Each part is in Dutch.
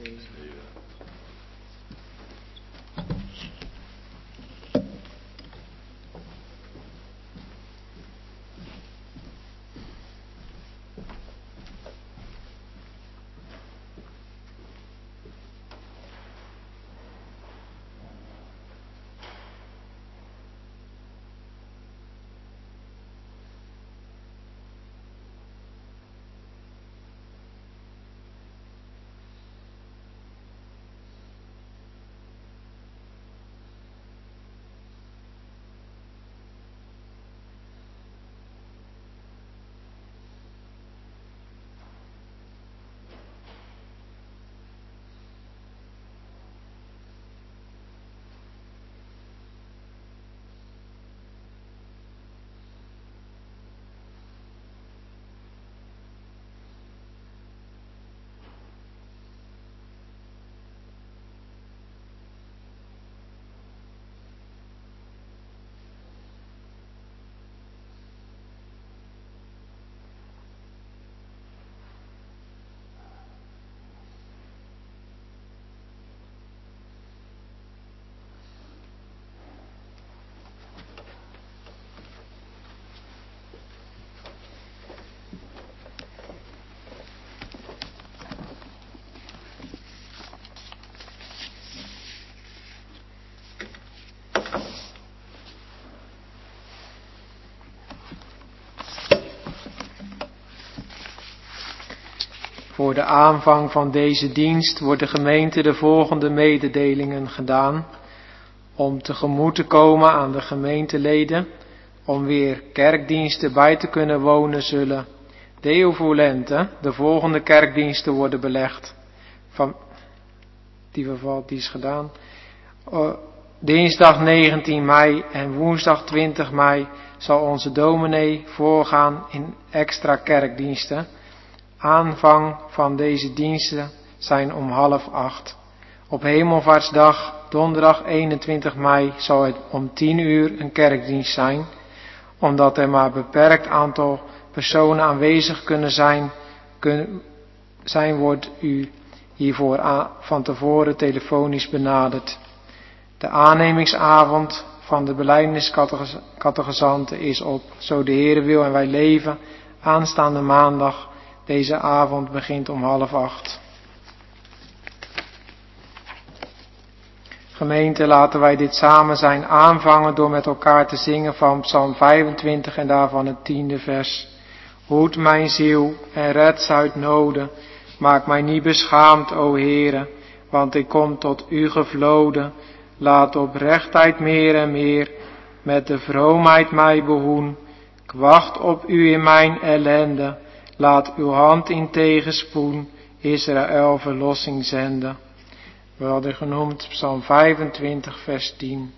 Voor de aanvang van deze dienst wordt de gemeente de volgende mededelingen gedaan. Om tegemoet te komen aan de gemeenteleden, om weer kerkdiensten bij te kunnen wonen, zullen Deo Volente de volgende kerkdiensten worden belegd. Die is gedaan. Dinsdag 19 mei en woensdag 20 mei zal onze dominee voorgaan in extra kerkdiensten. Aanvang van deze diensten zijn om 7:30. Op Hemelvaartsdag, donderdag 21 mei, zal het om 10 uur een kerkdienst zijn. Omdat er maar een beperkt aantal personen aanwezig kunnen zijn, wordt u hiervoor van tevoren telefonisch benaderd. De aannemingsavond van de belijdeniscatechisanten is op, zo de Heere wil en wij leven, aanstaande maandag. Deze avond begint om 7:30. Gemeente, laten wij dit samen zijn aanvangen door met elkaar te zingen van Psalm 25 en daarvan het 10e vers. Hoed mijn ziel en red uit noden, maak mij niet beschaamd, o Heere, want ik kom tot u gevloden. Laat oprechtheid meer en meer met de vroomheid mij behoen. Ik wacht op u in mijn ellende. Laat uw hand in tegenspoed Israël verlossing zenden. We hadden genoemd Psalm 25 vers 10.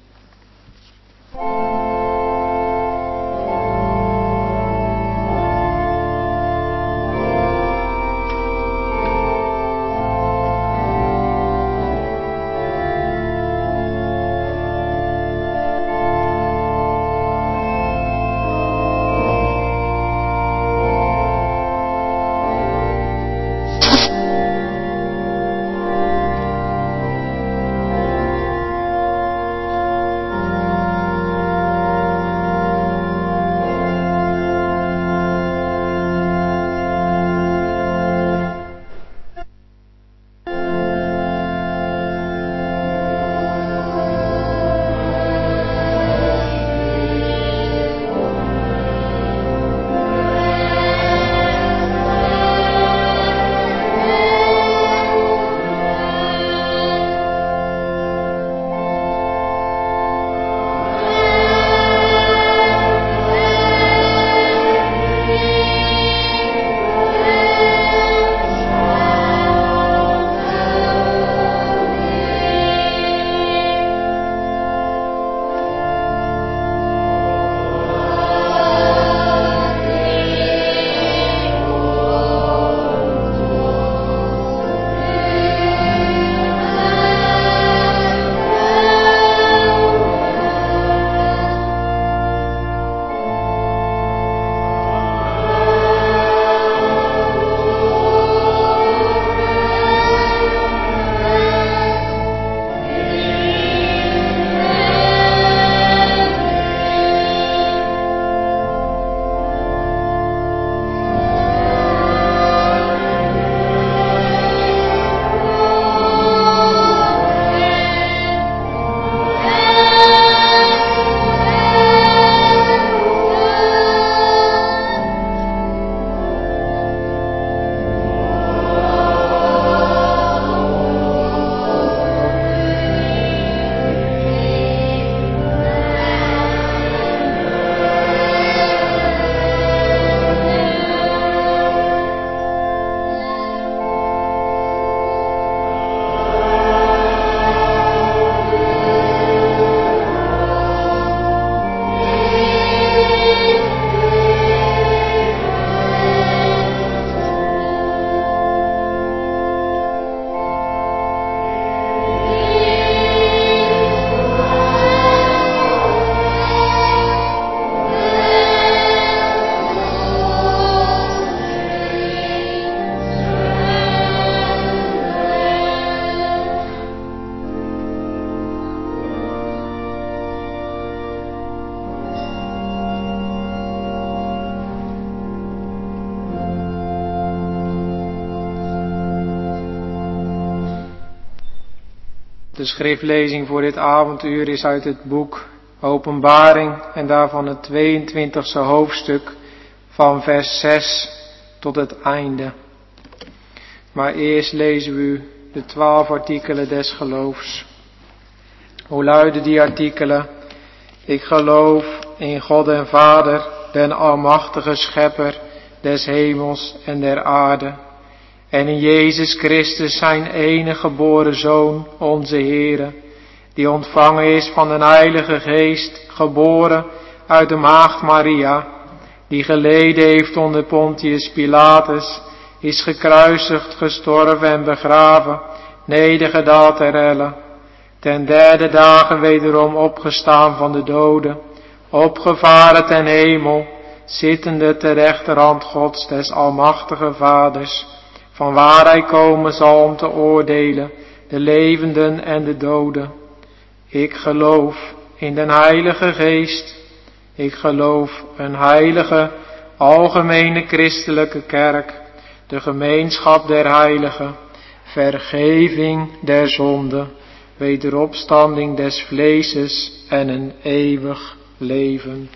De schriftlezing voor dit avonduur is uit het boek Openbaring en daarvan het 22e hoofdstuk van vers 6 tot het einde. Maar eerst lezen we u de 12 artikelen des geloofs. Hoe luiden die artikelen? Ik geloof in God en Vader, den almachtige schepper des hemels en der aarde. En in Jezus Christus zijn enige geboren Zoon, onze Heere, die ontvangen is van den Heilige Geest, geboren uit de maagd Maria, die geleden heeft onder Pontius Pilatus, is gekruisigd, gestorven en begraven, nedergedaald ter helle, ten derde dagen wederom opgestaan van de doden, opgevaren ten hemel, zittende ter rechterhand Gods des almachtige Vaders, van waar hij komen zal om te oordelen de levenden en de doden. Ik geloof in den Heilige Geest. Ik geloof een heilige, algemene christelijke kerk, de gemeenschap der heiligen, vergeving der zonden, wederopstanding des vleeses en een eeuwig leven.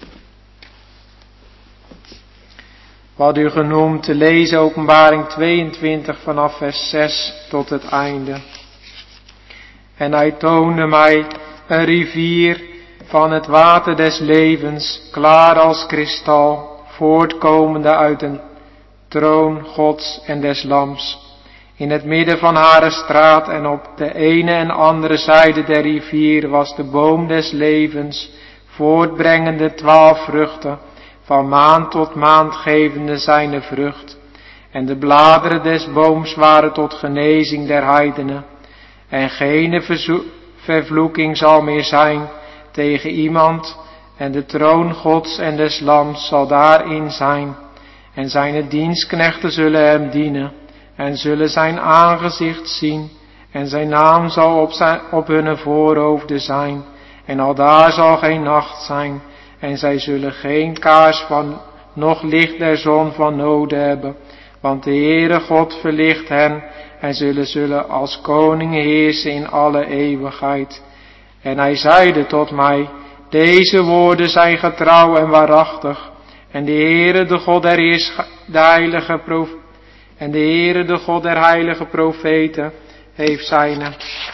Wat u genoemd te lezen Openbaring 22 vanaf vers 6 tot het einde. En hij toonde mij een rivier van het water des levens, klaar als kristal, voortkomende uit een troon Gods en des Lams. In het midden van haar straat en op de ene en andere zijde der rivier was de boom des levens, voortbrengende 12 vruchten, van maand tot maand gevende zijne vrucht. En de bladeren des booms waren tot genezing der heidenen. En geen vervloeking zal meer zijn tegen iemand, en de troon Gods en des Lams zal daarin zijn. En zijne dienstknechten zullen hem dienen, en zullen zijn aangezicht zien, en zijn naam zal op hun voorhoofden zijn. En aldaar zal geen nacht zijn, en zij zullen geen kaars van, noch licht der zon van noode hebben, want de Heere God verlicht hen, en zullen als koning heersen in alle eeuwigheid. En hij zeide tot mij, deze woorden zijn getrouw en waarachtig, en de Heere de God der heilige profeten heeft zijne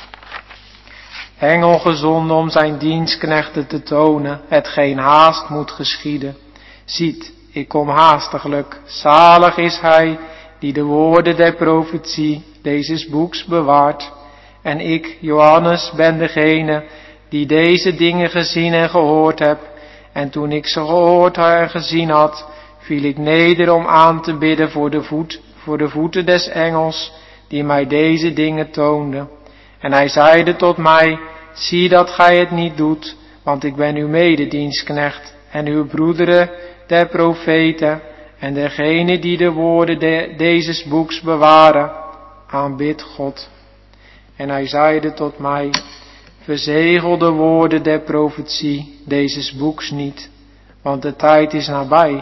engel gezonden om zijn dienstknechten te tonen, hetgeen haast moet geschieden. Ziet, ik kom haastiglijk, zalig is hij die de woorden der profetie deze boeks bewaart. En ik, Johannes, ben degene die deze dingen gezien en gehoord heb. En toen ik ze gehoord en gezien had, viel ik neder om aan te bidden voor de voeten des engels, die mij deze dingen toonde. En hij zeide tot mij, zie dat gij het niet doet, want ik ben uw mededienstknecht en uw broederen der profeten en degene die de woorden deze boeks bewaren, aanbid God. En hij zeide tot mij, verzegel de woorden der profetie deze boeks niet, want de tijd is nabij.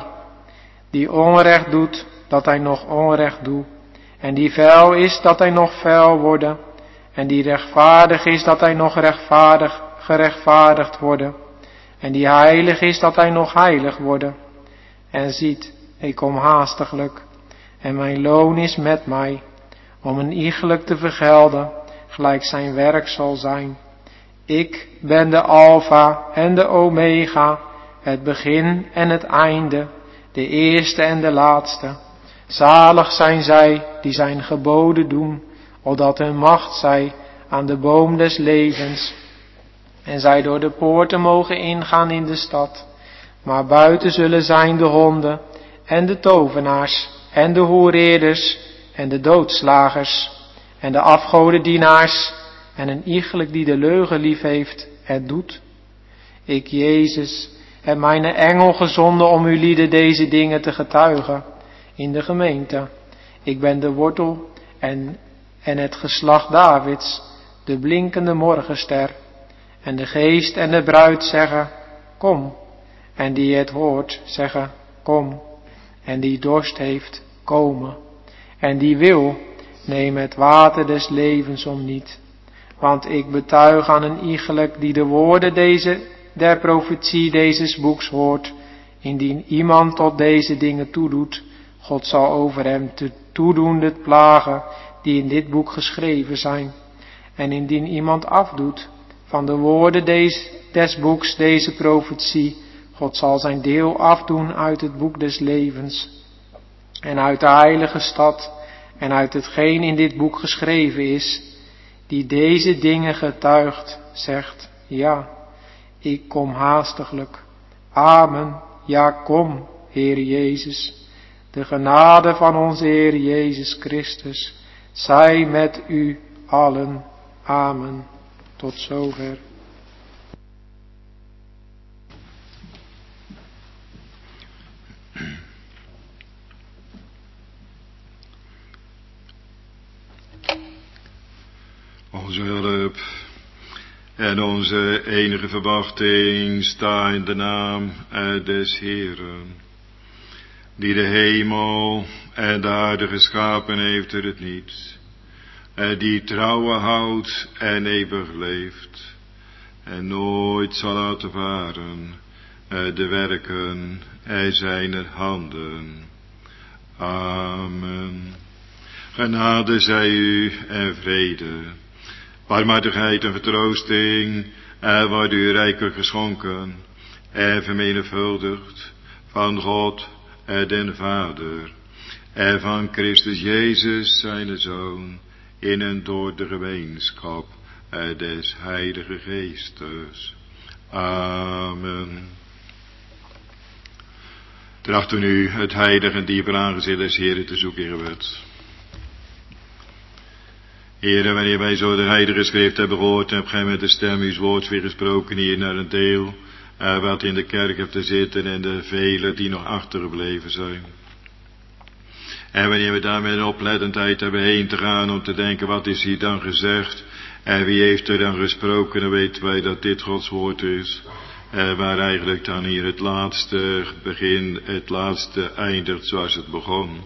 Die onrecht doet, dat hij nog onrecht doet, en die vuil is, dat hij nog vuil worden, en die rechtvaardig is, dat hij nog gerechtvaardigd worden, en die heilig is, dat hij nog heilig worden. En ziet, ik kom haastiglijk, en mijn loon is met mij, om een iegelijk te vergelden, gelijk zijn werk zal zijn. Ik ben de Alpha en de Omega, het begin en het einde, de eerste en de laatste. Zalig zijn zij die zijn geboden doen, opdat hun macht zij aan de boom des levens, en zij door de poorten mogen ingaan in de stad. Maar buiten zullen zijn de honden, en de tovenaars, en de hoereerders, en de doodslagers, en de afgodendienaars, en een iegelijk die de leugen lief heeft en doet. Ik, Jezus, heb mijn engel gezonden om uw lieden deze dingen te getuigen in de gemeente. Ik ben de wortel en het geslacht Davids, de blinkende morgenster. En de geest en de bruid zeggen, kom. En die het hoort zeggen, kom. En die dorst heeft, komen. En die wil, neem het water des levens om niet. Want ik betuig aan een iegelijk die de woorden der profetie deze boeks hoort, indien iemand tot deze dingen toedoet, God zal over hem te toedoende plagen die in dit boek geschreven zijn. En indien iemand afdoet van de woorden des boeks deze profetie, God zal zijn deel afdoen uit het boek des levens en uit de heilige stad en uit hetgeen in dit boek geschreven is. Die deze dingen getuigt, zegt, ja, ik kom haastiglijk. Amen, ja, kom, Heer Jezus. De genade van onze Heer Jezus Christus zij met u allen. Amen. Tot zover. Onze hulp en onze enige verwachting sta in de naam des Heeren, die de hemel en de aarde geschapen heeft uit het niets, die trouwen houdt en eeuwig leeft, en nooit zal laten varen de werken zijner handen. Amen. Genade zij u en vrede, barmhartigheid en vertroosting wordt u rijkelijk geschonken en vermenigvuldigd van God den Vader en van Christus Jezus zijn Zoon in en door de gemeenschap des Heilige Geestes. Amen. Trachten nu het heilige en dieper aangezicht des Heren te zoeken, Heerwet. Heere, wanneer wij zo de heilige schrift hebben gehoord, hebt gij met de stem uw woords weer gesproken hier naar een deel wat in de kerk hebt te zitten en de velen die nog achtergebleven zijn. En wanneer we daar met een oplettendheid hebben heen te gaan om te denken, wat is hier dan gezegd en wie heeft er dan gesproken, dan weten wij dat dit Gods woord is. Waar eigenlijk dan hier het laatste begin, het laatste eindigt zoals het begon.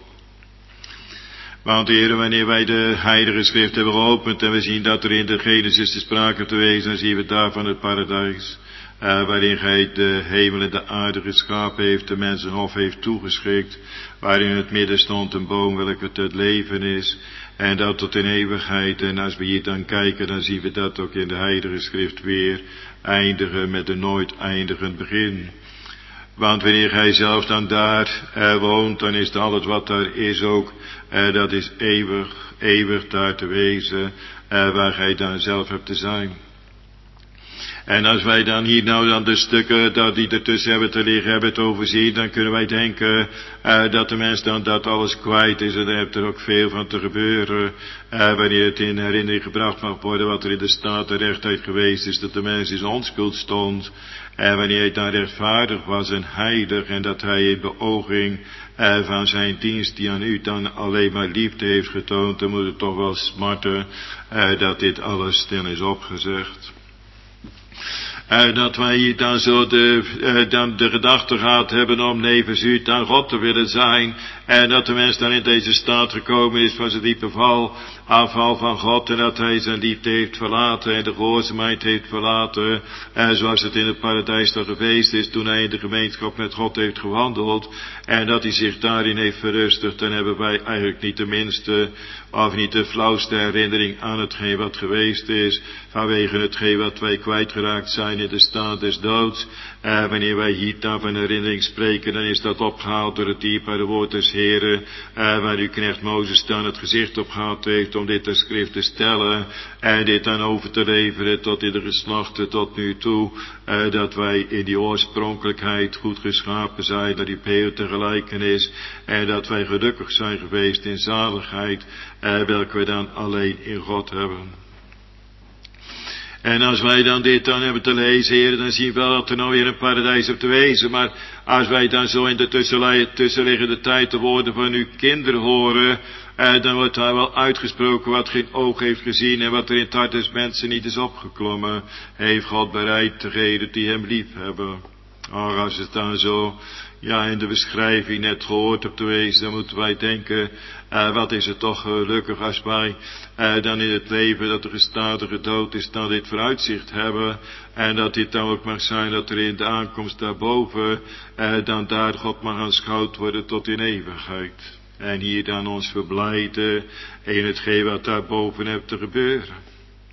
Want Heere, wanneer wij de heilige schrift hebben geopend en we zien dat er in de Genesis de sprake te wezen, dan zien we daar van het paradijs, waarin gij de hemel en de aarde geschapen heeft, de mens een hof heeft toegeschikt, waarin in het midden stond een boom welke het leven is, en dat tot in eeuwigheid. En als we hier dan kijken, dan zien we dat ook in de heilige schrift weer eindigen met een nooit eindigend begin. Want wanneer gij zelf dan daar woont, dan is het alles wat daar is ook, dat is eeuwig daar te wezen, waar gij dan zelf hebt te zijn. En als wij dan hier nou dan de stukken dat die ertussen hebben te liggen, hebben het overzien, dan kunnen wij denken dat de mens dan dat alles kwijt is. En dan heeft er ook veel van te gebeuren, wanneer het in herinnering gebracht mag worden wat er in de staat der rechtheid geweest is, dat de mens in onschuld stond. En wanneer hij dan rechtvaardig was en heilig, en dat hij in beooging van zijn dienst die aan u dan alleen maar liefde heeft getoond, dan moet het toch wel smarten dat dit alles stil is opgezegd. Dat wij hier dan zo dan de gedachte gehad hebben om nevens u aan God te willen zijn. En dat de mens dan in deze staat gekomen is van zijn diepe afval van God. En dat hij zijn liefde heeft verlaten en de gehoorzaamheid heeft verlaten. Zoals het in het paradijs dan geweest is toen hij in de gemeenschap met God heeft gewandeld. En dat hij zich daarin heeft verrustigd. Dan hebben wij eigenlijk niet de minste of niet de flauwste herinnering aan hetgeen wat geweest is. Vanwege hetgeen wat wij kwijtgeraakt zijn in de staat des doods. Wanneer wij hier dan van herinnering spreken, dan is dat opgehaald door het dierbare woord des Heren, waar uw knecht Mozes dan het gezicht op gehad heeft om dit ter schrift te stellen en dit dan over te leveren tot in de geslachten tot nu toe, dat wij in die oorspronkelijkheid goed geschapen zijn, dat die heel te gelijken is en dat wij gelukkig zijn geweest in zaligheid, welke we dan alleen in God hebben. En als wij dan dit dan hebben te lezen, Heer, dan zien we wel dat er nou weer een paradijs op te wezen. Maar als wij dan zo in de tussenliggende tijd de woorden van uw kinderen horen, dan wordt daar wel uitgesproken wat geen oog heeft gezien en wat er in het hart des mensen niet is opgeklommen, heeft God bereid degenen die hem lief hebben. Maar als het dan zo, in de beschrijving net gehoord hebt geweest, dan moeten wij denken, wat is het toch gelukkig als wij dan in het leven dat de gestadige dood is, dan dit vooruitzicht hebben. En dat dit dan ook mag zijn dat er in de aankomst daarboven, dan daar God mag aanschouwd worden tot in eeuwigheid. En hier dan ons verblijden in hetgeen wat daarboven hebt te gebeuren.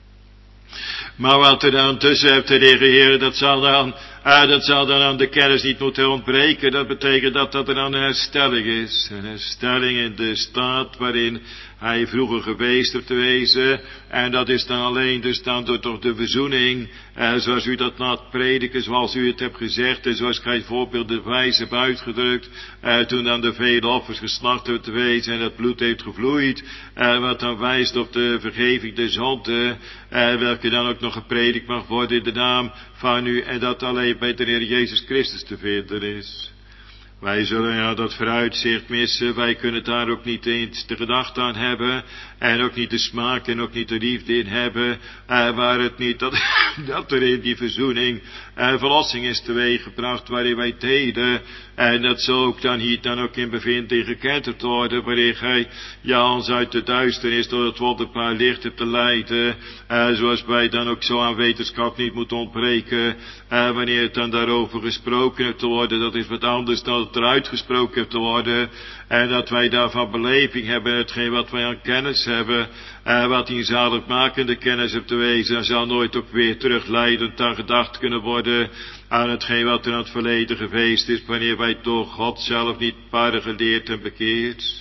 Maar wat er dan tussen hebt, Heer, dat zal dan aan de kennis niet moeten ontbreken. Dat betekent dat er dan een herstelling is. Een herstelling in de staat waarin hij vroeger geweest hebt te wezen. En dat is dan alleen dus dan door de verzoening, zoals u dat na het prediken, zoals u het hebt gezegd, en zoals gij voorbeeldenwijs hebt uitgedrukt, toen dan de vele offers geslacht hebben te wezen en het bloed heeft gevloeid, wat dan wijst op de vergeving der zonde, welke dan ook nog gepredikt mag worden in de naam van u, en dat alleen bij de Heer Jezus Christus te vinden is. Wij zullen dat vooruitzicht missen, wij kunnen daar ook niet eens de gedachte aan hebben, en ook niet de smaak en ook niet de liefde in hebben, waar het niet dat er in die verzoening verlossing is teweeggebracht, waarin wij deden, en dat zo ook dan hier dan ook in bevindt en gekend hebt worden, waarin gij ons uit de duisternis door het wonderbaar licht hebt te leiden, zoals wij dan ook zo aan wetenschap niet moeten ontbreken, wanneer het dan daarover gesproken hebt te worden, dat is wat anders dan het eruit gesproken hebt te worden, en dat wij daarvan beleving hebben, hetgeen wat wij aan kennis hebben, wat in zaligmakende kennis hebt te wezen, zal nooit ook weer terugleidend aan gedacht kunnen worden aan hetgeen wat er aan het verleden geweest is, wanneer wij door God zelf niet waren geleerd en bekeerd.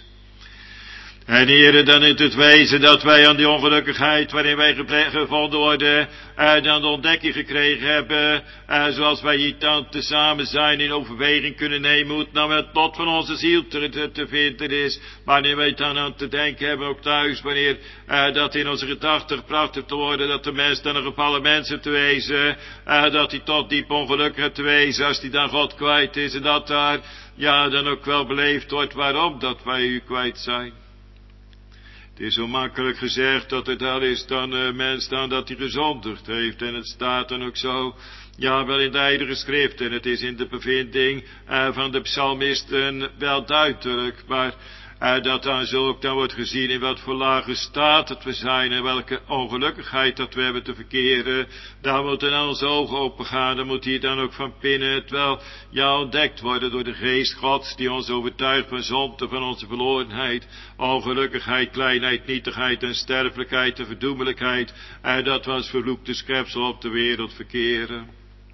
En Heere, dan in het wezen dat wij aan die ongelukkigheid waarin wij gevonden worden, dan de ontdekking gekregen hebben, zoals wij hier dan tezamen zijn in overweging kunnen nemen, hoe het nou met het lot van onze ziel te vinden is, wanneer wij dan aan te denken hebben, ook thuis, wanneer dat in onze gedachten gebracht heeft te worden, dat de mens dan een gevallen mens heeft te wezen, dat hij tot diep ongelukkig heeft te wezen, als hij dan God kwijt is, en dat daar, dan ook wel beleefd wordt, waarom dat wij u kwijt zijn. Het is zo makkelijk gezegd dat het al is dan een mens dan dat hij gezondigd heeft. En het staat dan ook zo, wel in de Heilige Schrift. En het is in de bevinding van de psalmisten wel duidelijk. Maar dat dan zo ook dan wordt gezien in wat voor lage staat dat we zijn. En welke ongelukkigheid dat we hebben te verkeren. Daar moeten dan onze ogen open gaan. Dan moet hier dan ook van binnen het wel ontdekt worden door de geest Gods. Die ons overtuigt van zonde, van onze verlorenheid. Ongelukkigheid, kleinheid, nietigheid en sterfelijkheid en verdoemelijkheid. En dat we als vervloekte schepsel op de wereld verkeren.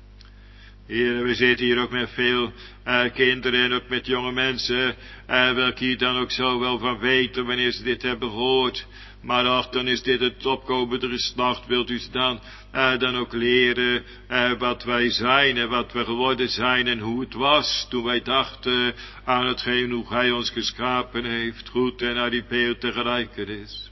Heer, we zitten hier ook met veel kinderen en ook met jonge mensen, welke hier dan ook zo wel van weten wanneer ze dit hebben gehoord. Maar ach, dan is dit het opkomende geslacht. Wilt u ze dan ook leren wat wij zijn en wat we geworden zijn en hoe het was toen wij dachten aan hetgeen hoe Hij ons geschapen heeft, goed en naar die beeld tegelijkertijd is.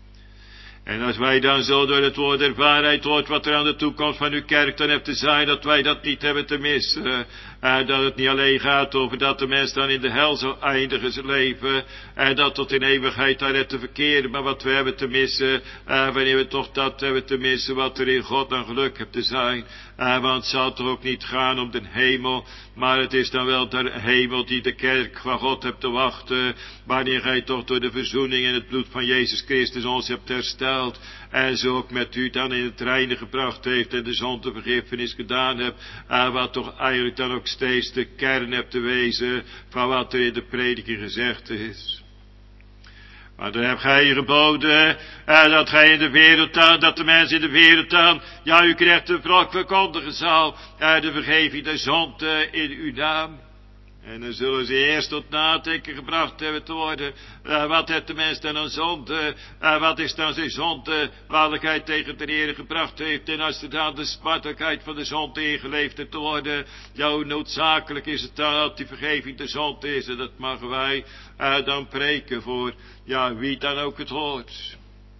En als wij dan zo door het woord der waarheid hoort wat er aan de toekomst van uw kerk dan hebt te zijn, dat wij dat niet hebben te missen. Dat het niet alleen gaat over dat de mens dan in de hel zal eindigen zijn leven, en dat tot in eeuwigheid daar heeft te verkeren, maar wat we hebben te missen, wanneer we toch dat hebben te missen, wat er in God dan geluk hebt te zijn. Want het zal toch ook niet gaan om de hemel, maar het is dan wel de hemel die de kerk van God hebt te wachten, wanneer gij toch door de verzoening en het bloed van Jezus Christus ons hebt hersteld, en zo ook met u dan in het reine gebracht heeft en de zondevergiffenis gedaan hebt, wat toch eigenlijk dan ook steeds de kern hebt te wezen van wat er in de prediking gezegd is. Maar dan hebt gij geboden, dat gij in de wereld dan, dat de mens in de wereld dan, u krijgt een wrok verkondigen zal, de vergeving der zonde in uw naam. En dan zullen ze eerst tot nadenken gebracht hebben te worden. Wat heeft de mens dan aan zonde? Wat is dan zijn zonde? Waarlijkheid tegen de Heer gebracht heeft. En als er dan de smartelijkheid van de zonde ingeleefd heeft te worden. Hoe noodzakelijk is het dan dat die vergeving de zonde is. En dat mogen wij dan preken voor wie dan ook het hoort.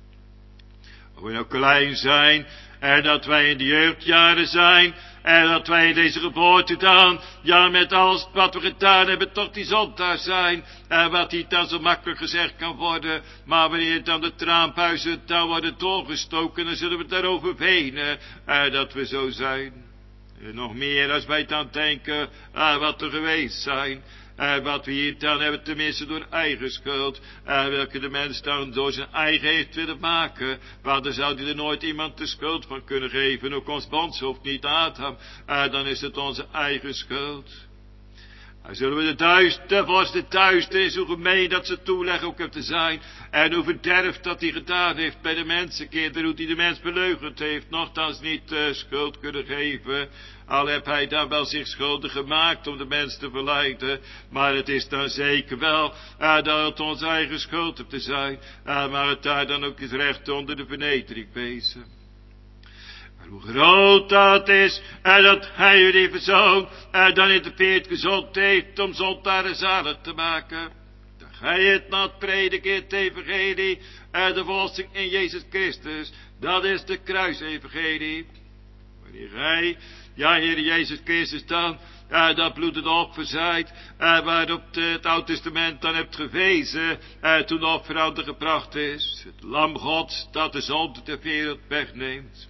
Of we nou klein zijn. En dat wij in de jeugdjaren zijn. En dat wij in deze geboorte dan, met alles wat we gedaan hebben, toch die zondaar zijn. Wat niet dan zo makkelijk gezegd kan worden. Maar wanneer dan de traanbuizen dan worden doorgestoken, dan zullen we daarover wenen, dat we zo zijn. Nog meer als wij dan denken aan wat er geweest zijn. Wat we hier dan hebben, tenminste door eigen schuld. Welke de mens dan door zijn eigen heeft willen maken. Maar dan zou hij er nooit iemand de schuld van kunnen geven. Ook ons bondshoofd niet Adam. Dan is het onze eigen schuld. Dan zullen we de duisternis, hoe gemeen dat ze toeleggen ook te zijn. En hoe verderfd dat hij gedaan heeft bij de mensenkinderen. Hoe hij de mens beleugend heeft. Nochtans niet schuld kunnen geven. Al heb hij dan wel zich schuldig gemaakt om de mens te verleiden. Maar het is dan zeker wel dat het onze eigen schuld heeft te zijn. Maar het daar dan ook is recht onder de vernedering wezen. Maar hoe groot dat is, dat hij uw lieve zoon dan in de peert gezond heeft om zondaren zalig te maken. Dan ga je het nat prediken in het evangelie, de verlossing in Jezus Christus. Dat is de kruisevangelie. Wanneer hij, ja Heer Jezus Christus dan, dat bloed het offer zijt, waarop het Oude Testament dan hebt gewezen, toen de offerande gebracht is. Het lam Gods dat de zonde ter wereld wegneemt.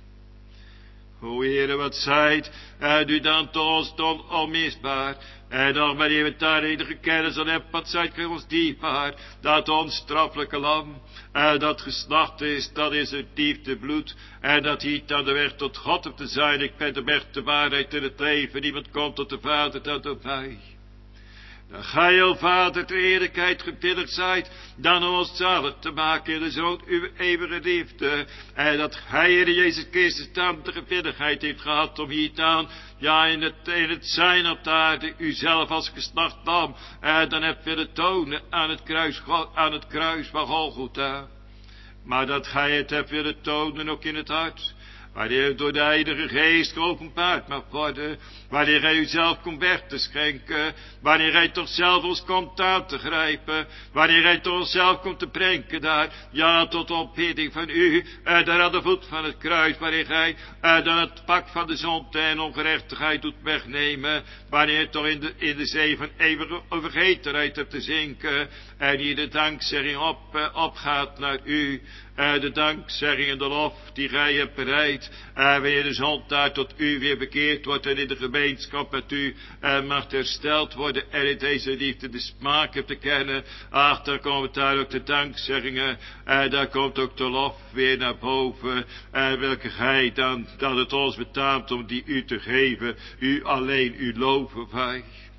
O Heere, wat zijt u dan tot ons dan onmisbaar. En dan wanneer we daar enige kennis aan hebben, wat zijt gij ons dierbaar. Dat onstraffelijke lam, dat geslacht is, dat is het liefde bloed. En dat hier dan de weg tot God op te zijn. Ik ben de weg, de waarheid en het leven. Niemand komt tot de Vader dan door mij. Dan gij, o Vader, ter eerlijkheid gewillig zijt, dan om ons zalig te maken in de Zoon uw eeuwige liefde. En dat gij, Heer Jezus Christus, dan de gewilligheid heeft gehad om hier dan, ja, in het zijn op de aarde, uzelf als geslacht lam, dan hebt willen tonen aan het kruis van Golgotha. Maar dat gij het hebt willen tonen ook in het hart. Wanneer het door de Heilige Geest geopenbaard mag worden. Wanneer gij uzelf komt weg te schenken. Wanneer gij toch zelf ons komt aan te grijpen. Wanneer gij toch onszelf komt te brengen daar. Ja, tot opbidding van u. Daar aan de voet van het kruis. Wanneer gij dan het pak van de zonde en ongerechtigheid doet wegnemen. Wanneer het toch in de zee van eeuwige vergetenheid hebt te zinken. En hier de dankzegging opgaat naar u. De dankzegging en de lof die gij hebt bereid. Wanneer de zondaar tot u weer bekeerd wordt en in de gemeenschap met u mag hersteld worden. En in deze liefde de smaak hebt te kennen. Ach, dan komen daar ook de dankzeggingen. Daar komt ook de lof weer naar boven. Welke gij dan, dat het ons betaamt om die u te geven. U alleen, u loven wij.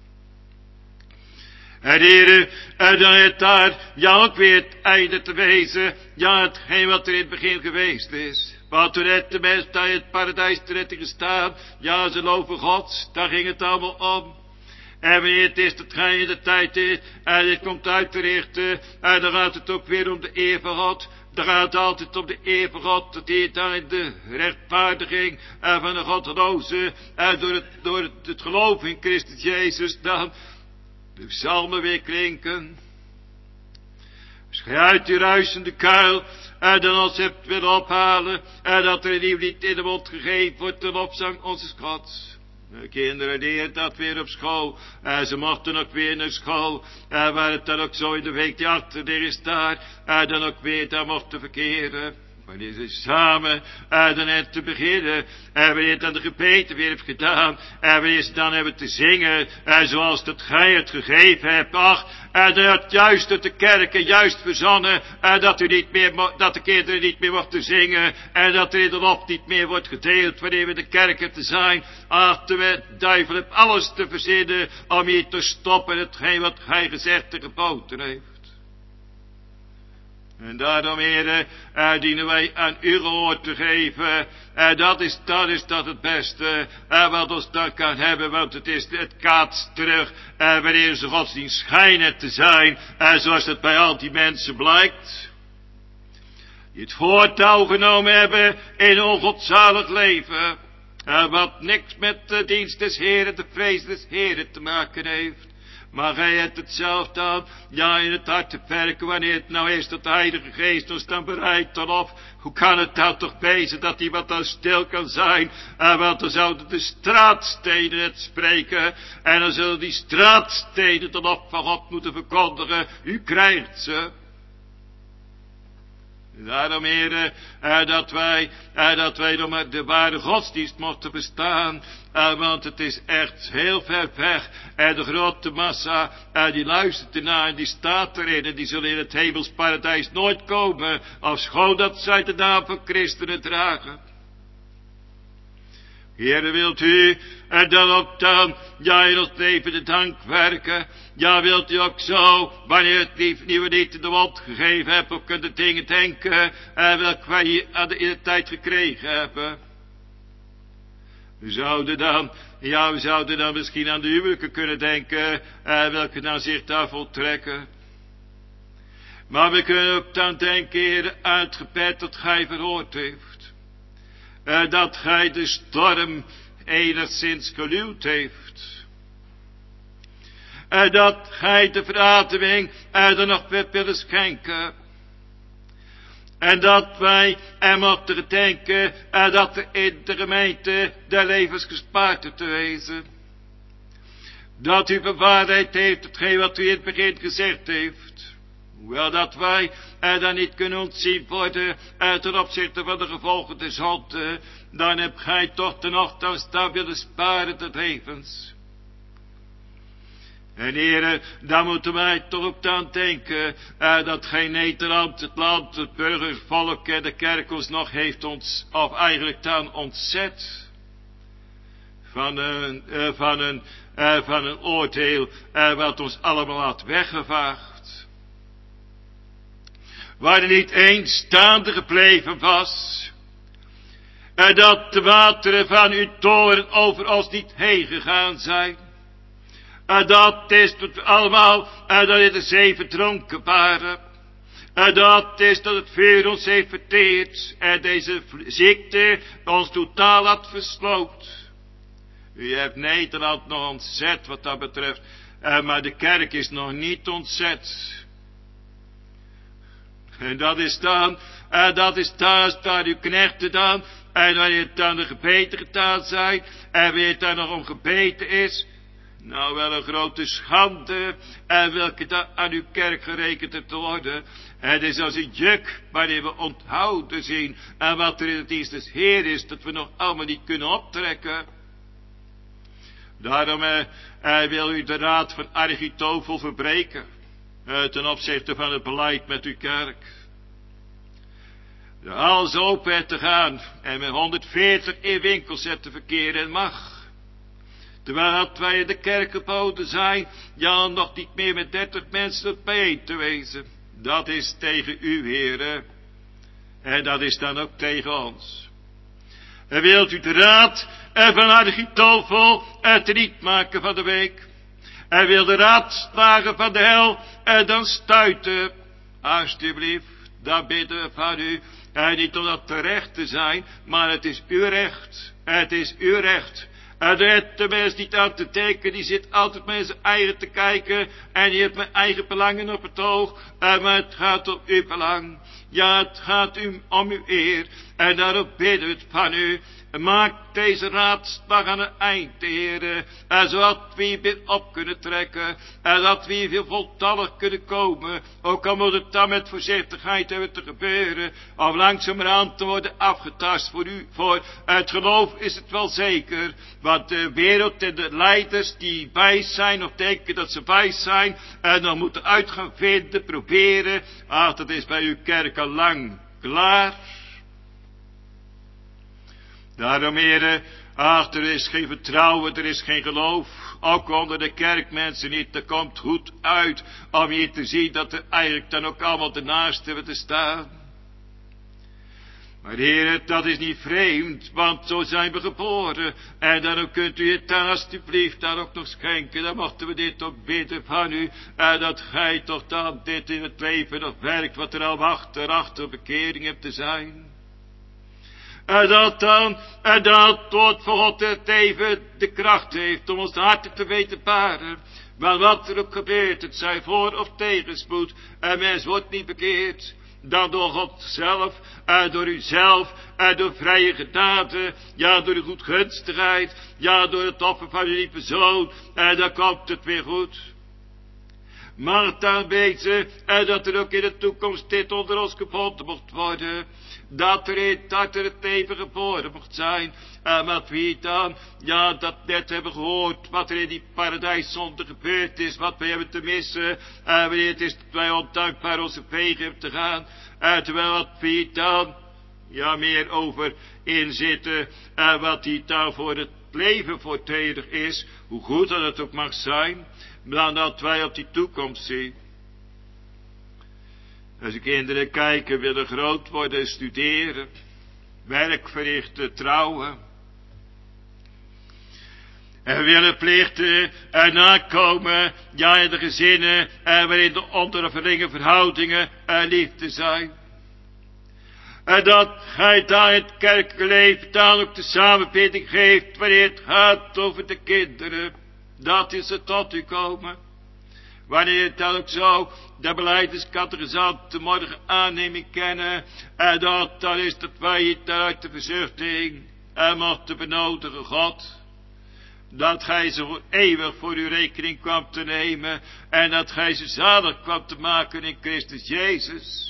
En Heere, dan het daar, ja ook weer het einde te wezen, ja hetgeen wat er in het begin geweest is. Want toen het de mens daar in het paradijs terecht gestaan, ja ze loven Gods, daar ging het allemaal om. En wanneer het is dat gij in de tijd is, en dit komt uit te richten, en dan gaat het ook weer om de eer van God. Dan gaat het altijd om de eer van God, dat hier dan in de rechtvaardiging van de goddeloze, door het geloof in Christus Jezus dan de psalmen weer klinken. Als gij uit die ruisende kuil dan ons hebt willen ophalen, dat er een nieuw lied in de mond gegeven wordt, de opzang onze Gods. De kinderen leren dat weer op school. Ze mochten ook weer naar school. Waar het dan ook zo in de week die achter is daar. Dan ook weer daar mochten verkeren. Wanneer ze samen dan hebben te beginnen. Wanneer het dan de gebeten weer heeft gedaan. Wanneer ze dan hebben te zingen. Zoals dat gij het gegeven hebt. Ach, dat juist uit de kerken juist verzonnen. Dat de kinderen niet meer mochten zingen. En dat er in de lof niet meer wordt gedeeld. Wanneer we de kerken te zijn. Ach, de duivel heeft alles te verzinnen. Om hier te stoppen hetgeen wat gij gezegd en geboden heeft. En daarom, Heere, dienen wij aan u gehoor te geven. Dat is het beste wat ons dan kan hebben. Want het kaatst terug wanneer ze godsdienst schijnen te zijn. Zoals het bij al die mensen blijkt. Die het voortouw genomen hebben in ongodzalig leven. Wat niks met de dienst des Heeren, de vrees des Heeren te maken heeft. Maar gij hebt het zelf dan, ja, in het hart te werken, wanneer het nou is dat de Heilige Geest ons dan bereidt dan op. Hoe kan het dan toch wezen dat iemand dan stil kan zijn? Want dan zouden de straatsteden het spreken. En dan zullen die straatsteden dan op van God moeten verkondigen. U krijgt ze. Daarom, Heere, dat wij nog maar de ware godsdienst mochten bestaan, want het is echt heel ver weg. En de grote massa, die luistert ernaar en die staat erin en die zullen in het hemelsparadijs nooit komen, ofschoon dat zij de naam van christenen dragen. Heere, wilt u en dan ook dan, ja, in ons leven de dank werken. Ja, wilt u ook zo, wanneer het nieuwe niet in de mond gegeven hebt, ook aan de dingen denken, welke wij hier in de tijd gekregen hebben. We zouden dan misschien aan de huwelijken kunnen denken, welke dan zich daar voltrekken. Maar we kunnen ook dan denken, Heer, aan het gebed dat gij verhoord heeft. Dat gij de storm enigszins geluwd heeft. Dat gij de verademing er nog weer willen schenken. En dat wij mochten denken dat er in de gemeente der levens gespaard te wezen. Dat u bewaarheid heeft hetgeen wat u in het begin gezegd heeft. Hoewel dat wij dan niet kunnen ontzien worden ten opzichte van de gevolgen des zonde, dan hebt gij toch de nogthans daar willen sparen des levens. En Heere, dan moeten wij toch ook aan denken dat geen Nederland, het land, het burgervolk en de kerk ons nog heeft of eigenlijk dan ontzet van een oordeel wat ons allemaal had weggevaagd. Waar er niet eens staande gebleven was, dat de wateren van uw toorn over ons niet heen gegaan zijn. Dat is dat allemaal, dat in de zee verdronken waren. Dat is dat het vuur ons heeft verteerd en deze ziekte ons totaal had versloot. U hebt Nederland nog ontzet wat dat betreft, maar de kerk is nog niet ontzet. En dat is dan als daar uw knechten dan, en wanneer het dan de gebeten gedaan zijn, en wanneer het dan nog om gebeten is, nou wel een grote schande, en welke dan aan uw kerk gerekend te worden. Het is als een juk, wanneer we onthouden zien, en wat er in het dienst des Heer is, dat we nog allemaal niet kunnen optrekken. Daarom wil u de raad van Architofel verbreken, ten opzichte van het beleid met uw kerk. De hals open te gaan, en met 140 in winkels zetten verkeren mag. Terwijl wij in de kerk geboden zijn, ja, nog niet meer met 30 mensen bijeen te wezen. Dat is tegen u, Heere. En dat is dan ook tegen ons. En wilt u de raad van Architofel teniet maken van de week. En wil de raadslagen van de hel dan stuiten. Alsjeblieft, dan bidden we van u. Niet om dat terecht te zijn, maar het is uw recht. Het is uw recht. De mens niet aan te denken, die zit altijd met zijn eigen te kijken. En die heeft mijn eigen belangen op het oog. Maar het gaat om uw belang. Ja, het gaat om uw eer. En daarom bidden we het van u. Maak deze raadslag aan een eind, Heere. Zodat we hier weer op kunnen trekken. En dat we hier weer voltallig kunnen komen. Ook al moet het dan met voorzichtigheid hebben te gebeuren. Of langzamerhand te worden afgetast voor u. Voor het geloof is het wel zeker. Want de wereld en de leiders die wijs zijn of denken dat ze wijs zijn. En dan moeten uit gaan vinden, proberen. Dat is bij uw kerk al lang klaar. Daarom, Heere, er is geen vertrouwen, er is geen geloof. Ook onder de kerkmensen niet. Er komt goed uit om hier te zien dat er eigenlijk dan ook allemaal de naasten hebben te staan. Maar Heere, dat is niet vreemd, want zo zijn we geboren. En daarom kunt u het dan alsjeblieft daar ook nog schenken. Dan mochten we dit ook bidden van u. En dat gij toch dan dit in het leven nog werkt wat er al achter bekering hebt te zijn. En dat tot voor God het even de kracht heeft om ons de harten te weten baren. Maar wat er ook gebeurt, het zij voor of tegenspoed, en mens wordt niet bekeerd. Dan door God zelf, door uzelf, door vrije genade, ja, door de goedgunstigheid, ja, door het offer van uw lieve zoon, dan komt het weer goed. Maar daarmee dat er ook in de toekomst dit onder ons gebonden mocht worden. Dat er in dat er het leven geboren mocht zijn. En wat wie dan, ja, dat net hebben gehoord, wat er in die paradijszonde gebeurd is, wat wij hebben te missen. En wanneer het is dat wij ondankbaar onze wegen hebben te gaan. En terwijl wat wie dan, ja, meer over inzitten. En wat die daar voor het leven voortijdig is, hoe goed dat het ook mag zijn, dan dat wij op die toekomst zien. Als de kinderen kijken, willen groot worden, studeren, werk verrichten, trouwen. En willen plichten en nakomen, ja, in de gezinnen, en waarin de onderlinge verhoudingen en liefde zijn. En dat gij daar in het kerkelijke leven dan ook de samenbinding geeft, wanneer het gaat over de kinderen. Dat is het tot u komen. Wanneer het dan ook zo de belijdeniscatechisanten morgen aanneming kennen. En dat dan is dat wij hier uit de verzuchting en mochten benodigen God. Dat gij ze voor eeuwig voor uw rekening kwam te nemen. En dat gij ze zalig kwam te maken in Christus Jezus.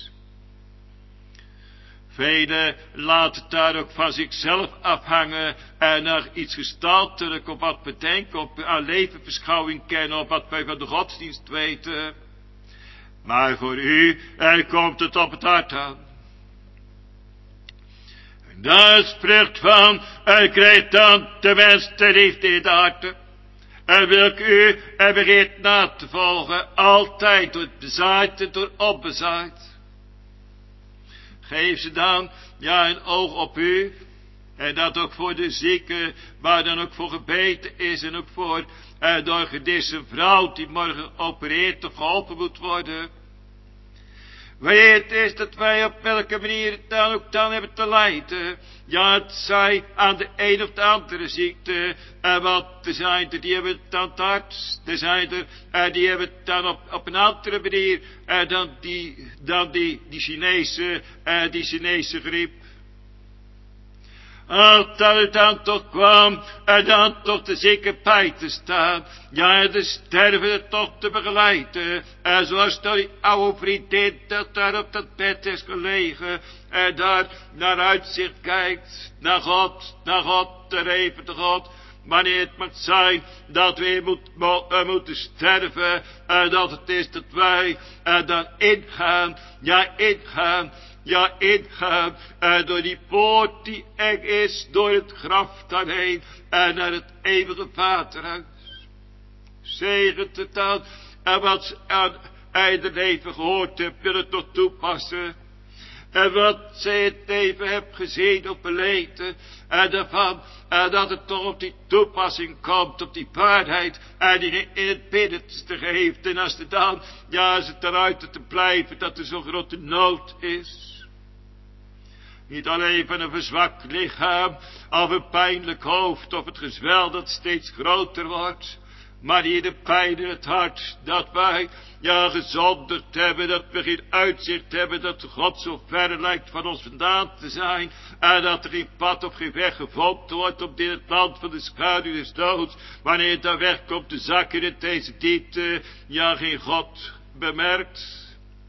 Velen laten het daar ook van zichzelf afhangen en naar iets gestaltelijk op wat bedenken, op aan levensbeschouwing kennen, op wat wij van de godsdienst weten. Maar voor u, komt het op het hart aan. En daar spreekt van, krijgt dan de mens de liefde in de harten. En wil u begeert na te volgen, altijd door bezaaid en door opbezaaid. Geef ze dan, ja, een oog op u. En dat ook voor de zieke, waar dan ook voor gebeten is. En ook voor de orgedisse vrouw die morgen geopereerd of geholpen moet worden. Wanneer het is dat wij op welke manier het dan ook dan hebben te lijden. Ja, het zij aan de een of de andere ziekte. En wat er zijn er die hebben het aan het hart. Er zijn er die hebben het dan op een andere manier. Dan die Chinese griep. Als dat het dan toch kwam, en dan toch de zieke bij te staan, ja, en de stervende toch te begeleiden, en zoals dat die oude vriendin dat daar op dat bed is gelegen, en daar naar uitzicht kijkt, naar God, de levende God, wanneer het moet zijn dat we moeten sterven, en dat het is dat wij dan ingaan, ingaan door die poort die eng is, door het graf daarheen en naar het eeuwige vaderhuis. Zegent het dan en wat ze aan eigen leven gehoord hebt, wil het nog toepassen. En wat ze in het leven hebt gezien of beleten, en daarvan, dat het toch op die toepassing komt, op die waarheid, en die in het binnenste geeft. En als er dan, ja, ze eruit te blijven, dat er zo'n grote nood is. Niet alleen van een verzwakt lichaam, of een pijnlijk hoofd, of het gezwel dat steeds groter wordt. Maar hier de pijn in het hart, dat wij, ja, gezondigd hebben, dat we geen uitzicht hebben, dat God zo ver lijkt van ons vandaan te zijn, en dat er geen pad of geen weg gevonden wordt op dit het land van de schaduw des doods, wanneer het daar wegkomt te zakken in deze diepte, ja, geen God bemerkt.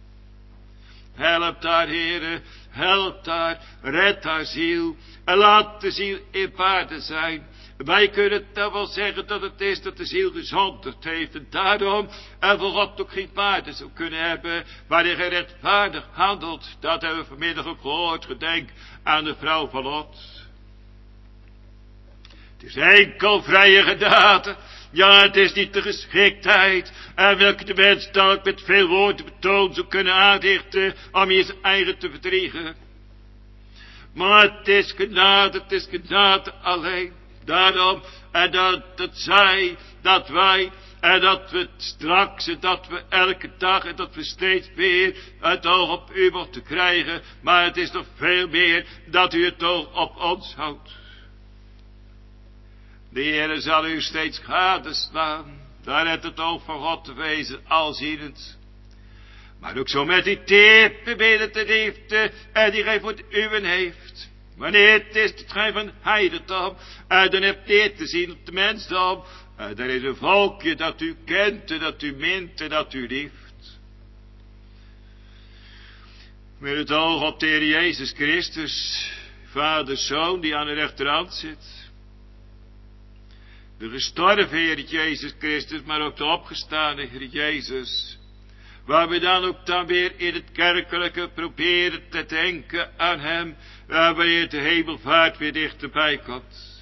Help daar, Heere, help daar, red haar ziel, en laat de ziel in waarde zijn. Wij kunnen het dan wel zeggen dat het is dat de ziel gezondigd heeft, en daarom en voor God ook geen waarde zou kunnen hebben, wanneer hij rechtvaardig handelt. Dat hebben we vanmiddag ook gehoord, gedenk aan de vrouw van Lot. Het is enkel vrije genade. Ja, het is niet de geschiktheid, en welke de mens dan ook met veel woorden betoond zou kunnen aanrichten, om je zijn eigen te verdriegen. Maar het is genade alleen. Daarom, en dat het zij, dat wij, en dat we het straks, en dat we elke dag, en dat we steeds weer het oog op u moeten krijgen, maar het is nog veel meer dat u het oog op ons houdt. De Heere zal u steeds gadeslaan, daar heeft het oog van God te wezen, alzienend. Maar ook zo met die teer bemiddelde liefde, en die gij voor de uwen heeft. Wanneer het is het schijn van heidendom, dan hebt neer te zien op de mensdom. Er is een volkje dat u kent en dat u mint en dat u lieft. Met het oog op de Heer Jezus Christus, Vader, Zoon, die aan de rechterhand zit. De gestorven Heer Jezus Christus, maar ook de opgestane Heer Jezus. Waar we dan ook dan weer in het kerkelijke proberen te denken aan hem, wanneer de hemelvaart weer dichterbij komt.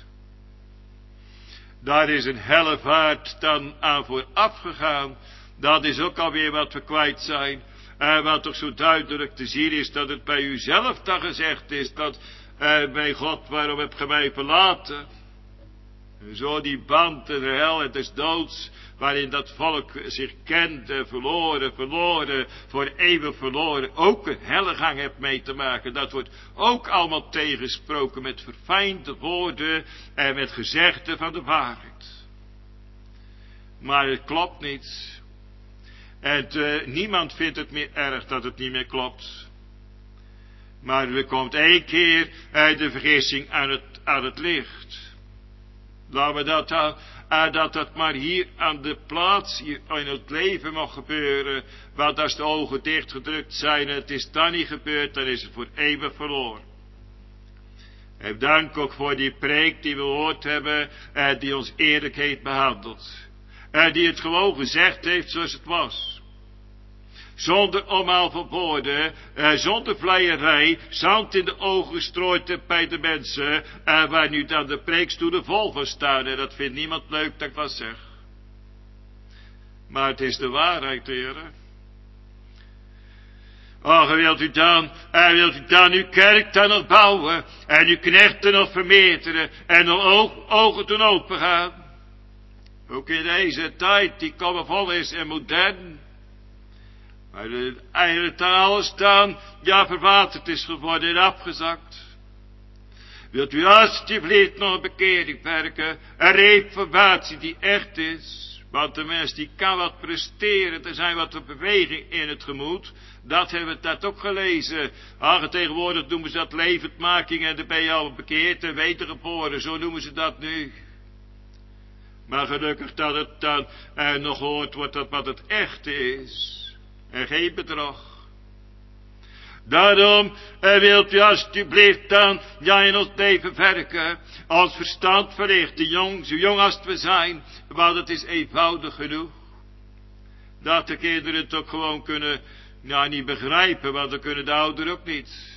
Daar is een hellevaart dan aan vooraf gegaan. Dat is ook alweer wat we kwijt zijn. Wat toch zo duidelijk te zien is dat het bij u zelf dan gezegd is dat, bij God, waarom heb je mij verlaten? Zo die band en de hel en des doods, waarin dat volk zich kende, verloren, voor eeuwig verloren, ook een hellegang hebt mee te maken. Dat wordt ook allemaal tegensproken met verfijnde woorden en met gezegden van de waarheid. Maar het klopt niet. En niemand vindt het meer erg dat het niet meer klopt. Maar er komt één keer de vergissing aan het licht. Laten we dat maar hier aan de plaats, hier in het leven mag gebeuren. Want als de ogen dichtgedrukt zijn en het is dan niet gebeurd, dan is het voor eeuwig verloren. En dank ook voor die preek die we gehoord hebben, die ons eerlijk heeft behandeld. Die het gewoon gezegd heeft zoals het was. Zonder omhaal van woorden, zonder vleierij, zand in de ogen gestrooid bij de mensen, waar nu dan de preekstoelen vol van staan. En dat vindt niemand leuk dat ik dat zeg. Maar het is de waarheid, heren. Och, wilt u dan uw kerk dan nog bouwen, en uw knechten nog vermeerderen, en de ogen doen open gaan? Ook in deze tijd, die komen vol is en modern. Maar eigenlijk alles dan, ja, verwaterd is geworden en afgezakt. Wilt u alsjeblieft nog een bekering werken, een reformatie die echt is. Want de mens die kan wat presteren, er zijn wat beweging in het gemoed. Dat hebben we dat ook gelezen. Tegenwoordig noemen ze dat levendmaking en dan ben je al bekeerd en wedergeboren, zo noemen ze dat nu. Maar gelukkig dat het dan nog gehoord wordt dat wat het echt is. En geen bedrog. Daarom wilt u alsjeblieft dan in ons leven werken. Ons verstand verlichten, zo jong als we zijn. Want het is eenvoudig genoeg. Dat de kinderen het ook gewoon kunnen, niet begrijpen. Want dan kunnen de ouderen ook niet.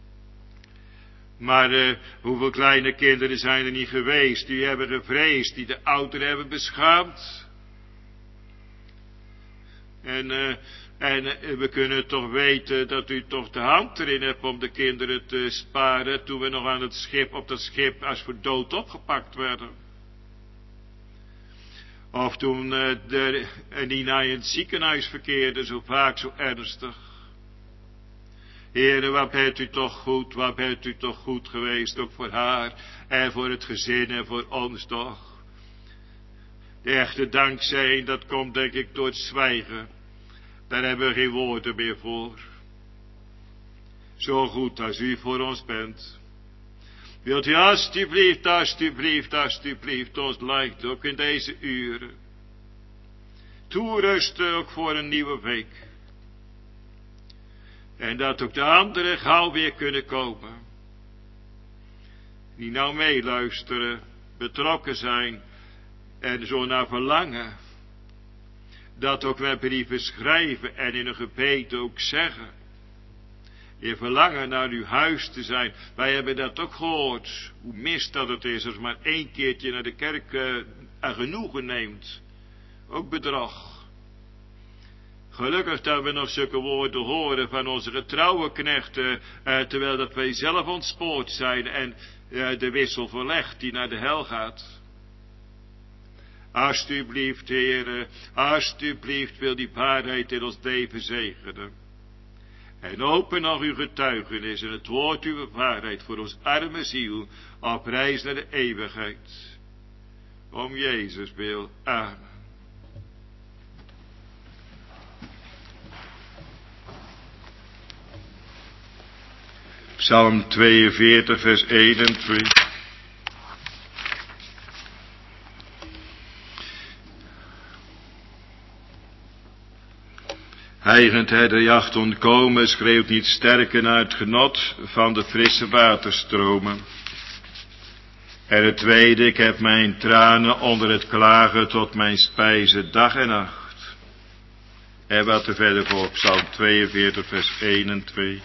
Maar hoeveel kleine kinderen zijn er niet geweest. Die hebben gevreesd, die de ouderen hebben beschaamd. En we kunnen toch weten dat u toch de hand erin hebt om de kinderen te sparen, toen we nog op dat schip als voor dood opgepakt werden. Of toen Nina in het ziekenhuis verkeerde, zo vaak, zo ernstig. Heere, wat bent u toch goed geweest, ook voor haar en voor het gezin en voor ons toch. De echte dankzij, dat komt denk ik door het zwijgen. Daar hebben we geen woorden meer voor. Zo goed als u voor ons bent. Wilt u alsjeblieft ons lijkt ook in deze uren. Toerusten ook voor een nieuwe week. En dat ook de anderen gauw weer kunnen komen. Die nou meeluisteren, betrokken zijn en zo naar verlangen. Dat ook wij brieven schrijven en in een gebed ook zeggen. Je verlangen naar uw huis te zijn. Wij hebben dat ook gehoord. Hoe mis dat het is als maar 1 keertje naar de kerk genoegen neemt. Ook bedrog. Gelukkig dat we nog zulke woorden horen van onze getrouwe knechten. Terwijl dat wij zelf ontspoord zijn en de wissel verlegt die naar de hel gaat. Alsjeblieft, Heere, alsjeblieft wil die waarheid in ons leven zegenen. En open nog uw getuigenis en het woord uw waarheid voor ons arme ziel op reis naar de eeuwigheid. Om Jezus wil. Amen. Psalm 42 vers 1 en 2. Hijgend hij de jacht ontkomen, schreeuwt niet sterker naar het genot van de frisse waterstromen. En het tweede, ik heb mijn tranen onder het klagen tot mijn spijze dag en nacht. En wat er verder volgt, Psalm 42 vers 1 en 2.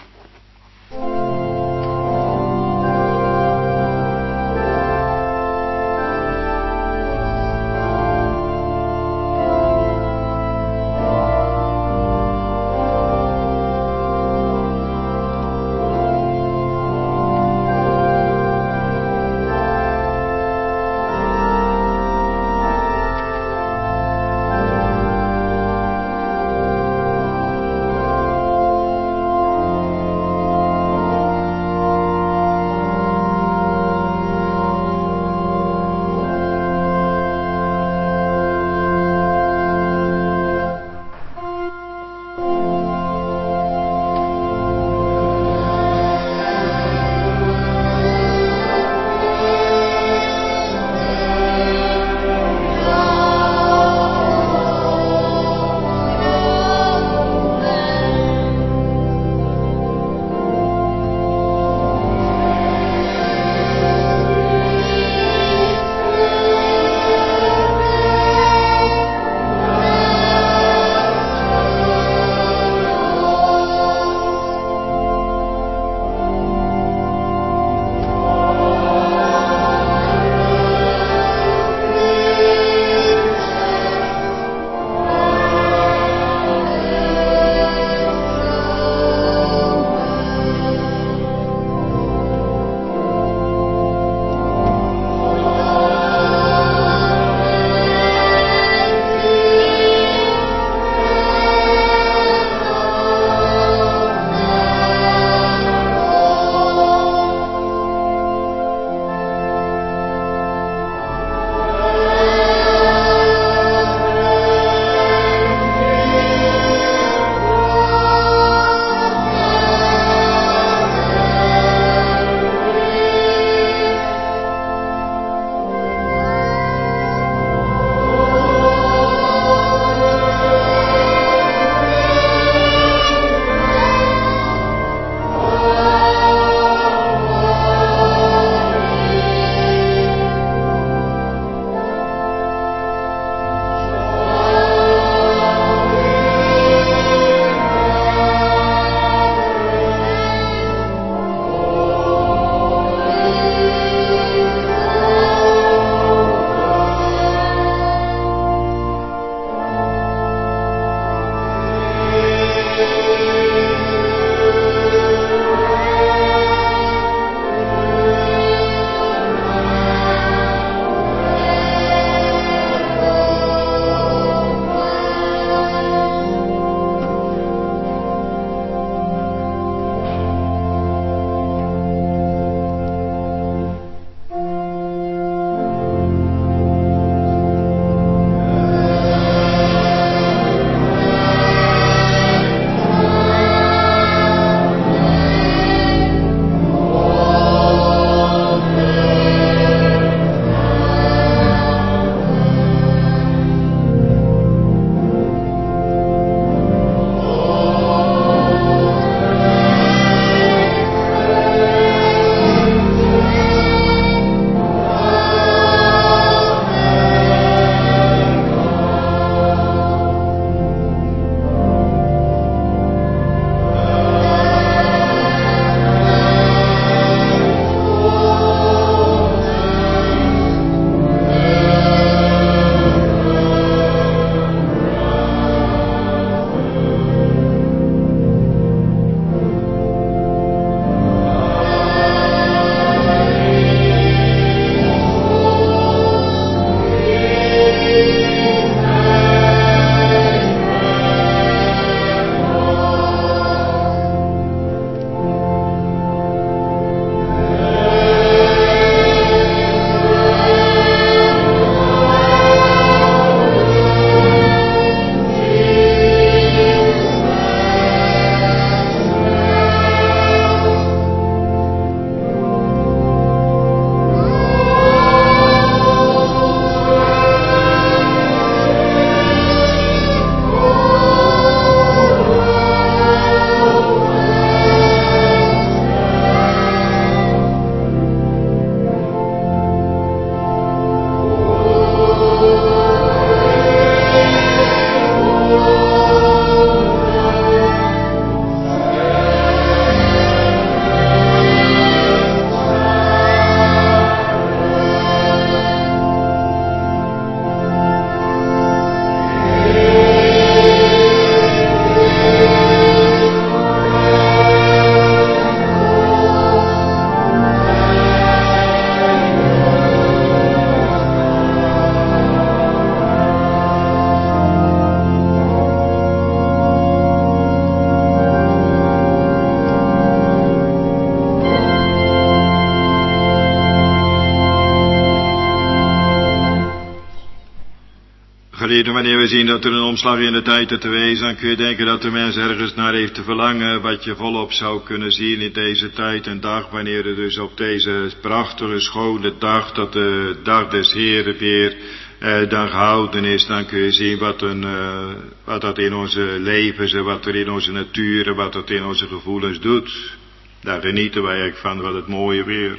Geliefden, wanneer we zien dat er een omslag in de tijd te wezen, dan kun je denken dat de mens ergens naar heeft te verlangen, wat je volop zou kunnen zien in deze tijd en dag, wanneer er dus op deze prachtige, schone dag, dat de dag des Heeren weer dan gehouden is, dan kun je zien wat dat in onze levens en wat er in onze natuur en wat dat in onze gevoelens doet. Daar genieten wij eigenlijk van, wat het mooie weer.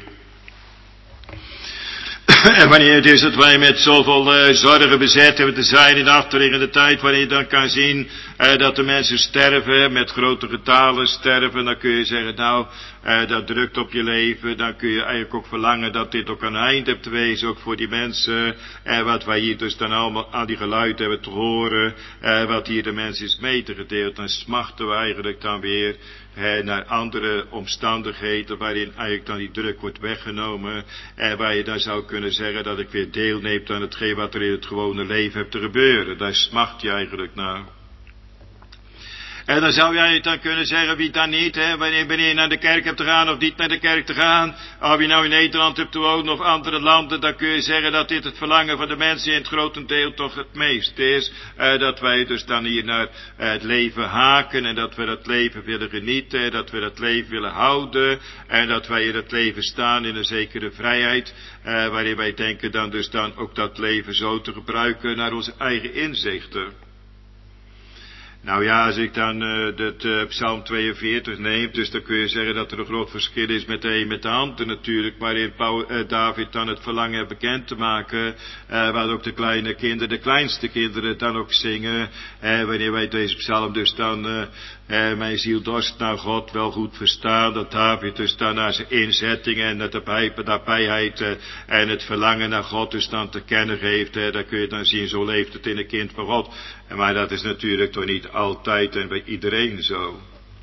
En wanneer het is dat wij met zoveel zorgen bezet hebben te zijn in de achterliggende tijd, wanneer je dan kan zien dat de mensen sterven, met grote getalen sterven, dan kun je zeggen, nou, dat drukt op je leven, dan kun je eigenlijk ook verlangen dat dit ook een eind hebt te wezen, ook voor die mensen, wat wij hier dus dan allemaal aan die geluid hebben te horen, wat hier de mens is medegedeeld, dan smachten we eigenlijk dan weer naar andere omstandigheden waarin eigenlijk dan die druk wordt weggenomen en waar je dan zou kunnen zeggen dat ik weer deelneem aan hetgeen wat er in het gewone leven hebt te gebeuren. Daar smacht je eigenlijk naar. En dan zou jij het dan kunnen zeggen, wie dan niet, wanneer je naar de kerk hebt te gaan of niet naar de kerk te gaan, of je nou in Nederland hebt te wonen of andere landen, dan kun je zeggen dat dit het verlangen van de mensen in het grotendeel toch het meest is, dat wij dus dan hier naar het leven haken en dat we dat leven willen genieten, dat we dat leven willen houden en dat wij in het leven staan in een zekere vrijheid, waarin wij denken dan dus dan ook dat leven zo te gebruiken naar onze eigen inzichten. Nou ja, als ik dan Psalm 42 neem, dus dan kun je zeggen dat er een groot verschil is met de een met de ander natuurlijk, waarin David dan het verlangen heeft bekend te maken, waar ook de kleine kinderen, de kleinste kinderen dan ook zingen, wanneer wij deze psalm dus dan, mijn ziel dorst naar God, wel goed verstaan, dat David dus dan naar zijn inzettingen en de nabijheid en het verlangen naar God dus dan te kennen geeft, dan kun je dan zien, zo leeft het in een kind van God. Maar dat is natuurlijk toch niet altijd en bij iedereen zo.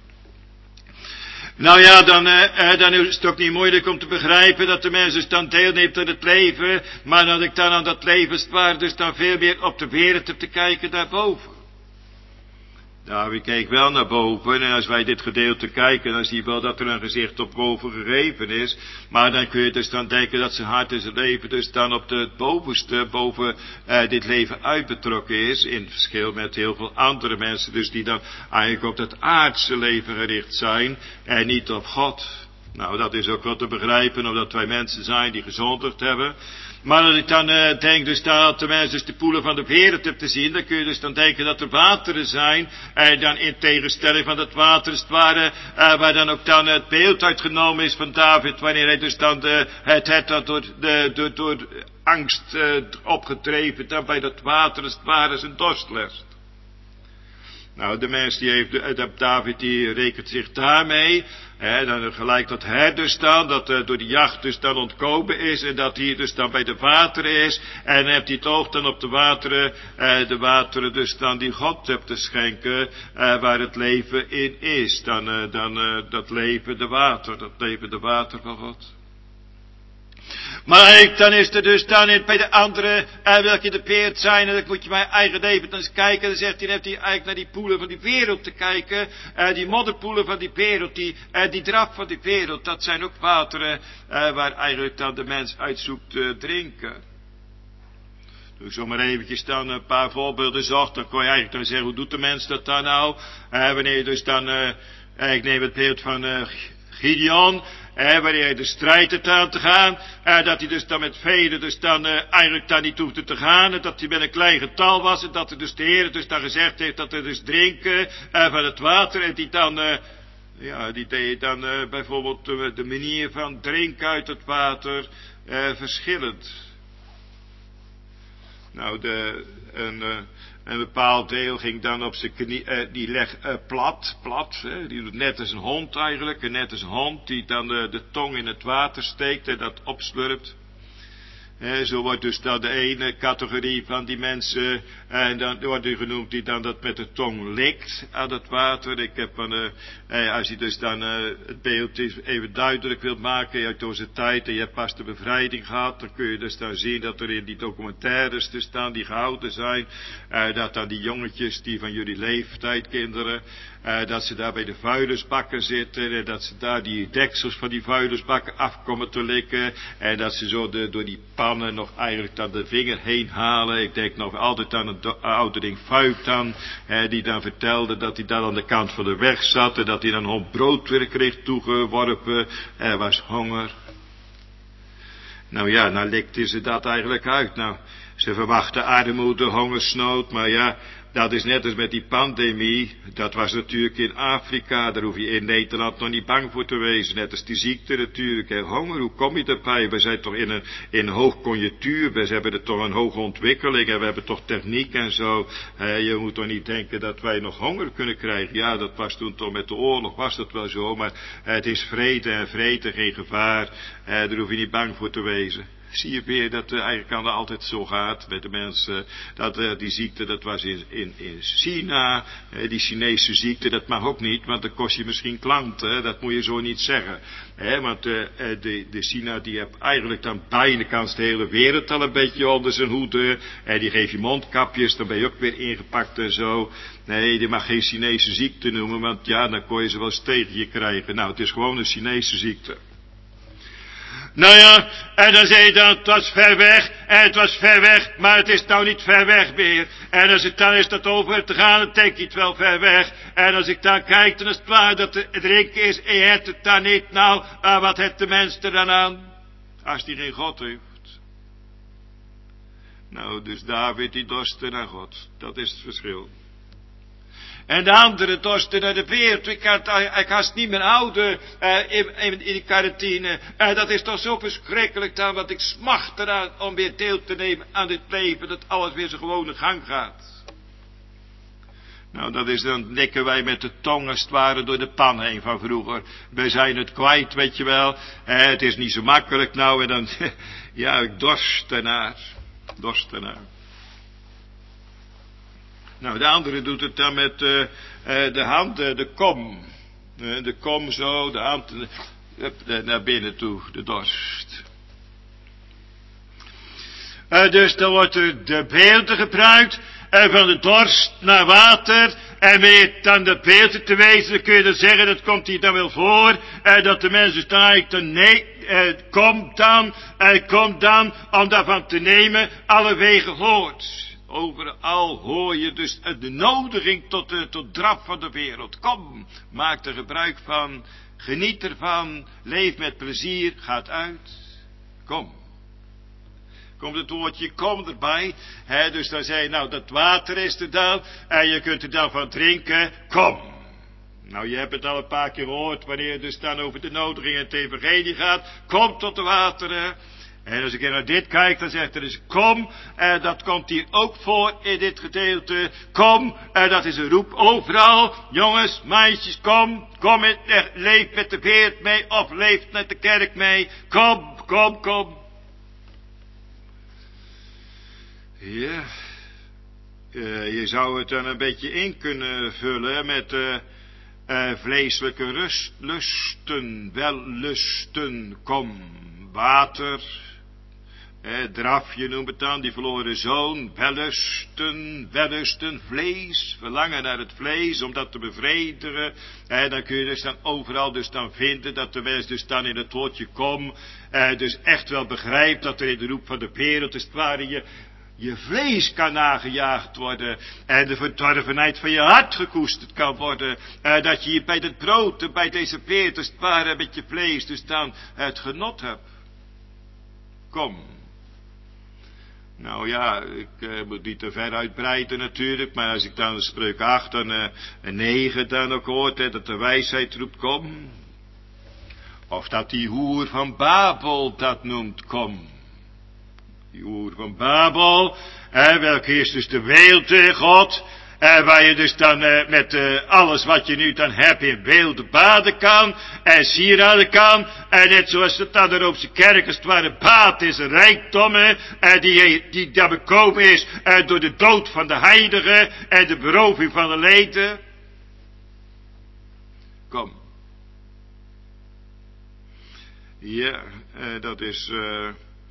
Nou ja, dan is het ook niet moeilijk om te begrijpen dat de mens dus dan deelneemt aan het leven, maar dat ik dan aan dat levenswaar dus dan veel meer op de wereld heb te kijken daarboven. Nou, we kijken wel naar boven en als wij dit gedeelte kijken, dan zie je wel dat er een gezicht op boven gegeven is. Maar dan kun je dus dan denken dat zijn hart en zijn leven dus dan op het bovenste, boven dit leven uitbetrokken is. In verschil met heel veel andere mensen dus die dan eigenlijk op dat aardse leven gericht zijn en niet op God. Nou, dat is ook wel te begrijpen omdat wij mensen zijn die gezondigd hebben. Maar als ik dan denk dus dat de mens dus de poelen van de wereld hebt te zien, dan kun je dus dan denken dat er wateren zijn, dan in tegenstelling van dat water is het ware, waar dan ook dan het beeld uitgenomen is van David, wanneer hij dus dan het dat door angst opgedreven, dan bij dat water is het ware zijn dorst lest. Nou, de mens die heeft, David die rekent zich daarmee, dan gelijk dat herders staan, dat door de jacht dus dan ontkomen is en dat hij dus dan bij de wateren is en dan heeft hij het oog dan op de wateren dus dan die God hebt te schenken, waar het leven in is, dan dat levende water van God. Maar dan is er dus dan bij de anderen, welke de peert zijn, en dan moet je mijn eigen leven dan eens kijken, dan zegt hij, dan heeft hij eigenlijk naar die poelen van die wereld te kijken, die modderpoelen van die wereld, die draf van die wereld, dat zijn ook wateren, waar eigenlijk dan de mens uitzoekt te drinken. Toen ik zo maar eventjes dan een paar voorbeelden zocht, dan kon je eigenlijk dan zeggen, hoe doet de mens dat dan nou? Wanneer je dus dan, ik neem het beeld van Gideon, wanneer hij de strijd heeft aan te gaan, dat hij dus dan met velen dus dan eigenlijk daar niet hoefde te gaan, en dat hij met een klein getal was, en dat er dus de Heer dus dan gezegd heeft dat er dus drinken van het water, en die dan, die deed dan bijvoorbeeld de manier van drinken uit het water verschillend. Nou, een bepaald deel ging dan op zijn knie, die leg plat, die doet net als een hond eigenlijk, net als een hond die dan de tong in het water steekt en dat opslurpt. Zo wordt dus dan de ene categorie van die mensen, en dan wordt die genoemd die dan dat met de tong likt aan het water. Ik heb als je dus dan het beeld even duidelijk wilt maken uit onze tijd, en je hebt pas de bevrijding gehad, dan kun je dus dan zien dat er in die documentaires dus dan die gehouden zijn, dat dan die jongetjes die van jullie leeftijd, kinderen, dat ze daar bij de vuilnisbakken zitten, en dat ze daar die deksels van die vuilnisbakken afkomen te likken, en dat ze zo door die dan nog eigenlijk dan de vinger heen halen. Ik denk nog altijd aan een ouderling Fuik dan, die dan vertelde dat hij dan aan de kant van de weg zat en dat hij dan een hoop brood weer kreeg toegeworpen. Er was honger. Nou ja, nou lekte ze dat eigenlijk uit. Nou, ze verwachten armoede, hongersnood, maar ja, dat is net als met die pandemie. Dat was natuurlijk in Afrika, daar hoef je in Nederland nog niet bang voor te wezen. Net als die ziekte natuurlijk. Honger, hoe kom je erbij? We zijn toch in een hoogconjunctuur, we hebben er toch een hoge ontwikkeling en we hebben toch techniek en zo. Je moet toch niet denken dat wij nog honger kunnen krijgen. Ja, dat was toen toch met de oorlog, was dat wel zo, maar het is vrede en vrede geen gevaar. Daar hoef je niet bang voor te wezen. Zie je weer dat eigenlijk altijd zo gaat met de mensen, dat die ziekte, dat was in China, die Chinese ziekte, dat mag ook niet, want dan kost je misschien klanten, dat moet je zo niet zeggen. Want de China die heeft eigenlijk dan bijna de hele wereld al een beetje onder zijn hoede, die geeft je mondkapjes, dan ben je ook weer ingepakt en zo. Nee, die mag geen Chinese ziekte noemen, want ja, dan kon je ze wel eens tegen je krijgen. Nou, het is gewoon een Chinese ziekte. Nou ja, en dan zei je dan, het was ver weg, en het was ver weg, maar het is nou niet ver weg meer. En als ik dan is dat over te gaan, dan denk je het wel ver weg. En als ik dan kijk, dan is het waar dat het drinken is, en je hebt het dan niet, nou, wat heeft de mens er dan aan? Als die geen God heeft. Nou, dus David die dorstte naar God, dat is het verschil. En de andere dorsten naar de wereld. Ik kan het niet meer houden in die quarantine. Dat is toch zo verschrikkelijk dan, want ik smacht eraan om weer deel te nemen aan dit leven. Dat alles weer zijn gewone gang gaat. Nou, dat is dan nikken wij met de tong als het ware door de pan heen van vroeger. Wij zijn het kwijt, weet je wel. Het is niet zo makkelijk nou en dan, ja, ik dorst ernaar. Nou, de andere doet het dan met de hand, de kom. De kom zo, de hand naar binnen toe, de dorst. Dus dan wordt er de beelden gebruikt, van de dorst naar water. En weet dan de beelden te wezen, dan kun je dan zeggen, dat komt hier dan wel voor, dat de mensen dan eigenlijk dan, nee, kom dan, om daarvan te nemen, alle wegen hoort. Overal hoor je dus de nodiging tot draf van de wereld. Kom, maak er gebruik van, geniet ervan, leef met plezier, gaat uit. Kom. Komt het woordje kom erbij. Dus dan zei je, nou dat water is er dan, en je kunt er dan van drinken, kom. Nou, je hebt het al een paar keer gehoord, wanneer je dus dan over de nodiging en het evangelie gaat. Kom tot de wateren. En als ik naar dit kijk, dan zegt er dus kom, dat komt hier ook voor in dit gedeelte. Kom, dat is een roep overal. Jongens, meisjes, kom, leef met de wereld mee of leef met de kerk mee. Kom. Ja, je zou het dan een beetje in kunnen vullen met vleeselijke lusten, wellusten, kom, water. Draf, je noemt het dan, die verloren zoon, wellusten, vlees, verlangen naar het vlees, om dat te bevredigen. Dan kun je dus dan overal dus dan vinden dat de mens dus dan in het woordje kom, dus echt wel begrijpt dat er in de roep van de wereld, dus het ware je vlees kan nagejaagd worden, en de verdorvenheid van je hart gekoesterd kan worden, dat je hier bij het brood, bij deze wereld, dus het ware met je vlees, dus dan het genot hebt. Kom. Nou ja, ik moet niet te ver uitbreiden natuurlijk, maar als ik dan Spreuk 8 en 9 dan ook hoort, dat de wijsheid roept, kom. Of dat die hoer van Babel dat noemt, kom. Die hoer van Babel, welke is dus de weelde God, waar je dus dan met alles wat je nu dan hebt in weelde baden kan, en sieraden kan, en net zoals het dan de Roomse kerk als het ware baat is, rijkdommen, die daar bekomen is door de dood van de heiligen en de beroving van de leden. Kom. Ja, dat is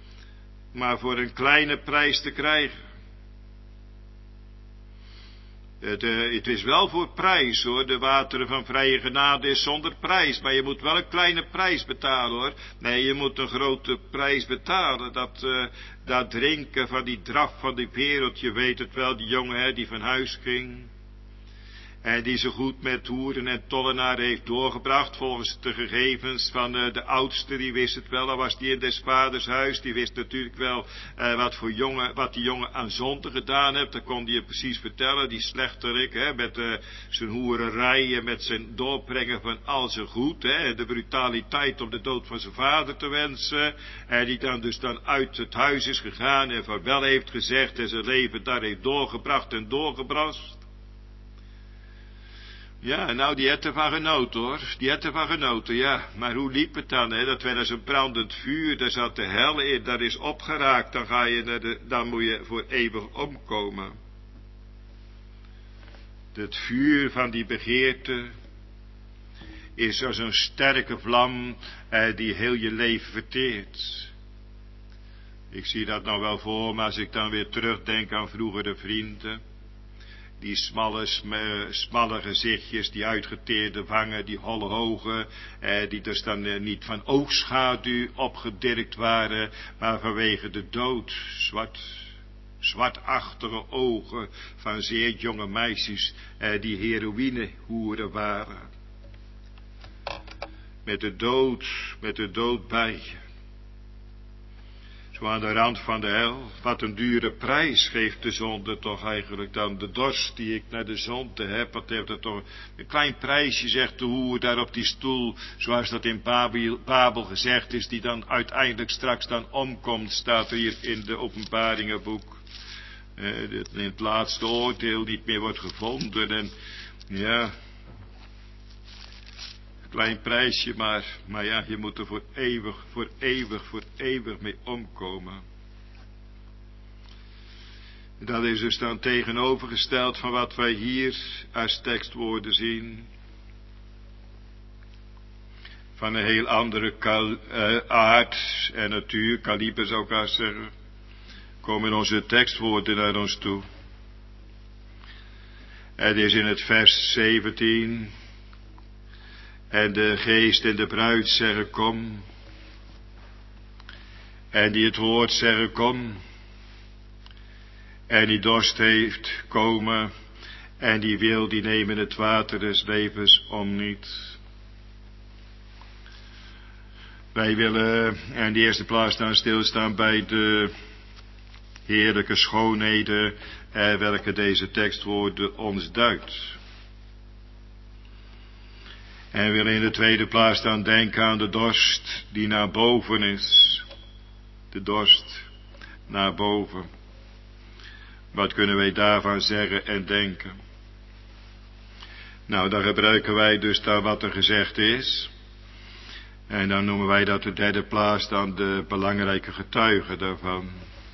maar voor een kleine prijs te krijgen. Het is wel voor prijs hoor, de wateren van vrije genade is zonder prijs, maar je moet wel een kleine prijs betalen hoor. Nee, je moet een grote prijs betalen, dat drinken van die draf van die wereld, je weet het wel, die jongen die van huis ging. En die zo goed met hoeren en tollenaren heeft doorgebracht, volgens de gegevens van de oudste, die wist het wel, al was die in des vaders huis, die wist natuurlijk wel wat die jongen aan zonde gedaan heeft, dat kon die je precies vertellen, die slechterik, met zijn hoererij en met zijn doorbrengen van al zijn goed, de brutaliteit om de dood van zijn vader te wensen, en die dan uit het huis is gegaan en vaarwel heeft gezegd en zijn leven daar heeft doorgebracht en doorgebracht. Ja, nou die heeft ervan genoten hoor, die heeft ervan genoten, ja. Maar hoe liep het dan, dat werd als een brandend vuur, daar zat de hel in, dat is opgeraakt, dan moet je voor eeuwig omkomen. Het vuur van die begeerte is als een sterke vlam die heel je leven verteert. Ik zie dat nou wel voor me als ik dan weer terugdenk aan vroegere vrienden. Die smalle gezichtjes, die uitgeteerde wangen, die holle ogen, die dus dan niet van oogschaduw opgedirkt waren, maar vanwege de dood, zwartachtige ogen van zeer jonge meisjes, die heroïnehoeren waren. Met de dood bij je. Zo aan de rand van de hel, wat een dure prijs geeft de zonde toch eigenlijk dan. De dorst die ik naar de zonde heb, wat heeft dat toch een klein prijsje, zegt de hoer daar op die stoel, zoals dat in Babel gezegd is, die dan uiteindelijk straks dan omkomt, staat er hier in de Openbaringenboek. Dat in het laatste oordeel niet meer wordt gevonden en ja, klein prijsje, maar ja, je moet er voor eeuwig mee omkomen. Dat is dus dan tegenovergesteld van wat wij hier als tekstwoorden zien. Van een heel andere aard en natuur, kaliber zou ik haast zeggen, komen onze tekstwoorden naar ons toe. Het is in het vers 17... En de geest en de bruid zeggen kom. En die het woord zeggen kom. En die dorst heeft komen. En die wil, die nemen het water des levens om niet. Wij willen in de eerste plaats dan stilstaan bij de heerlijke schoonheden welke deze tekstwoorden ons duidt. En willen in de tweede plaats dan denken aan de dorst die naar boven is. De dorst naar boven. Wat kunnen wij daarvan zeggen en denken? Nou, dan gebruiken wij dus daar wat er gezegd is. En dan noemen wij dat de derde plaats dan de belangrijke getuige daarvan.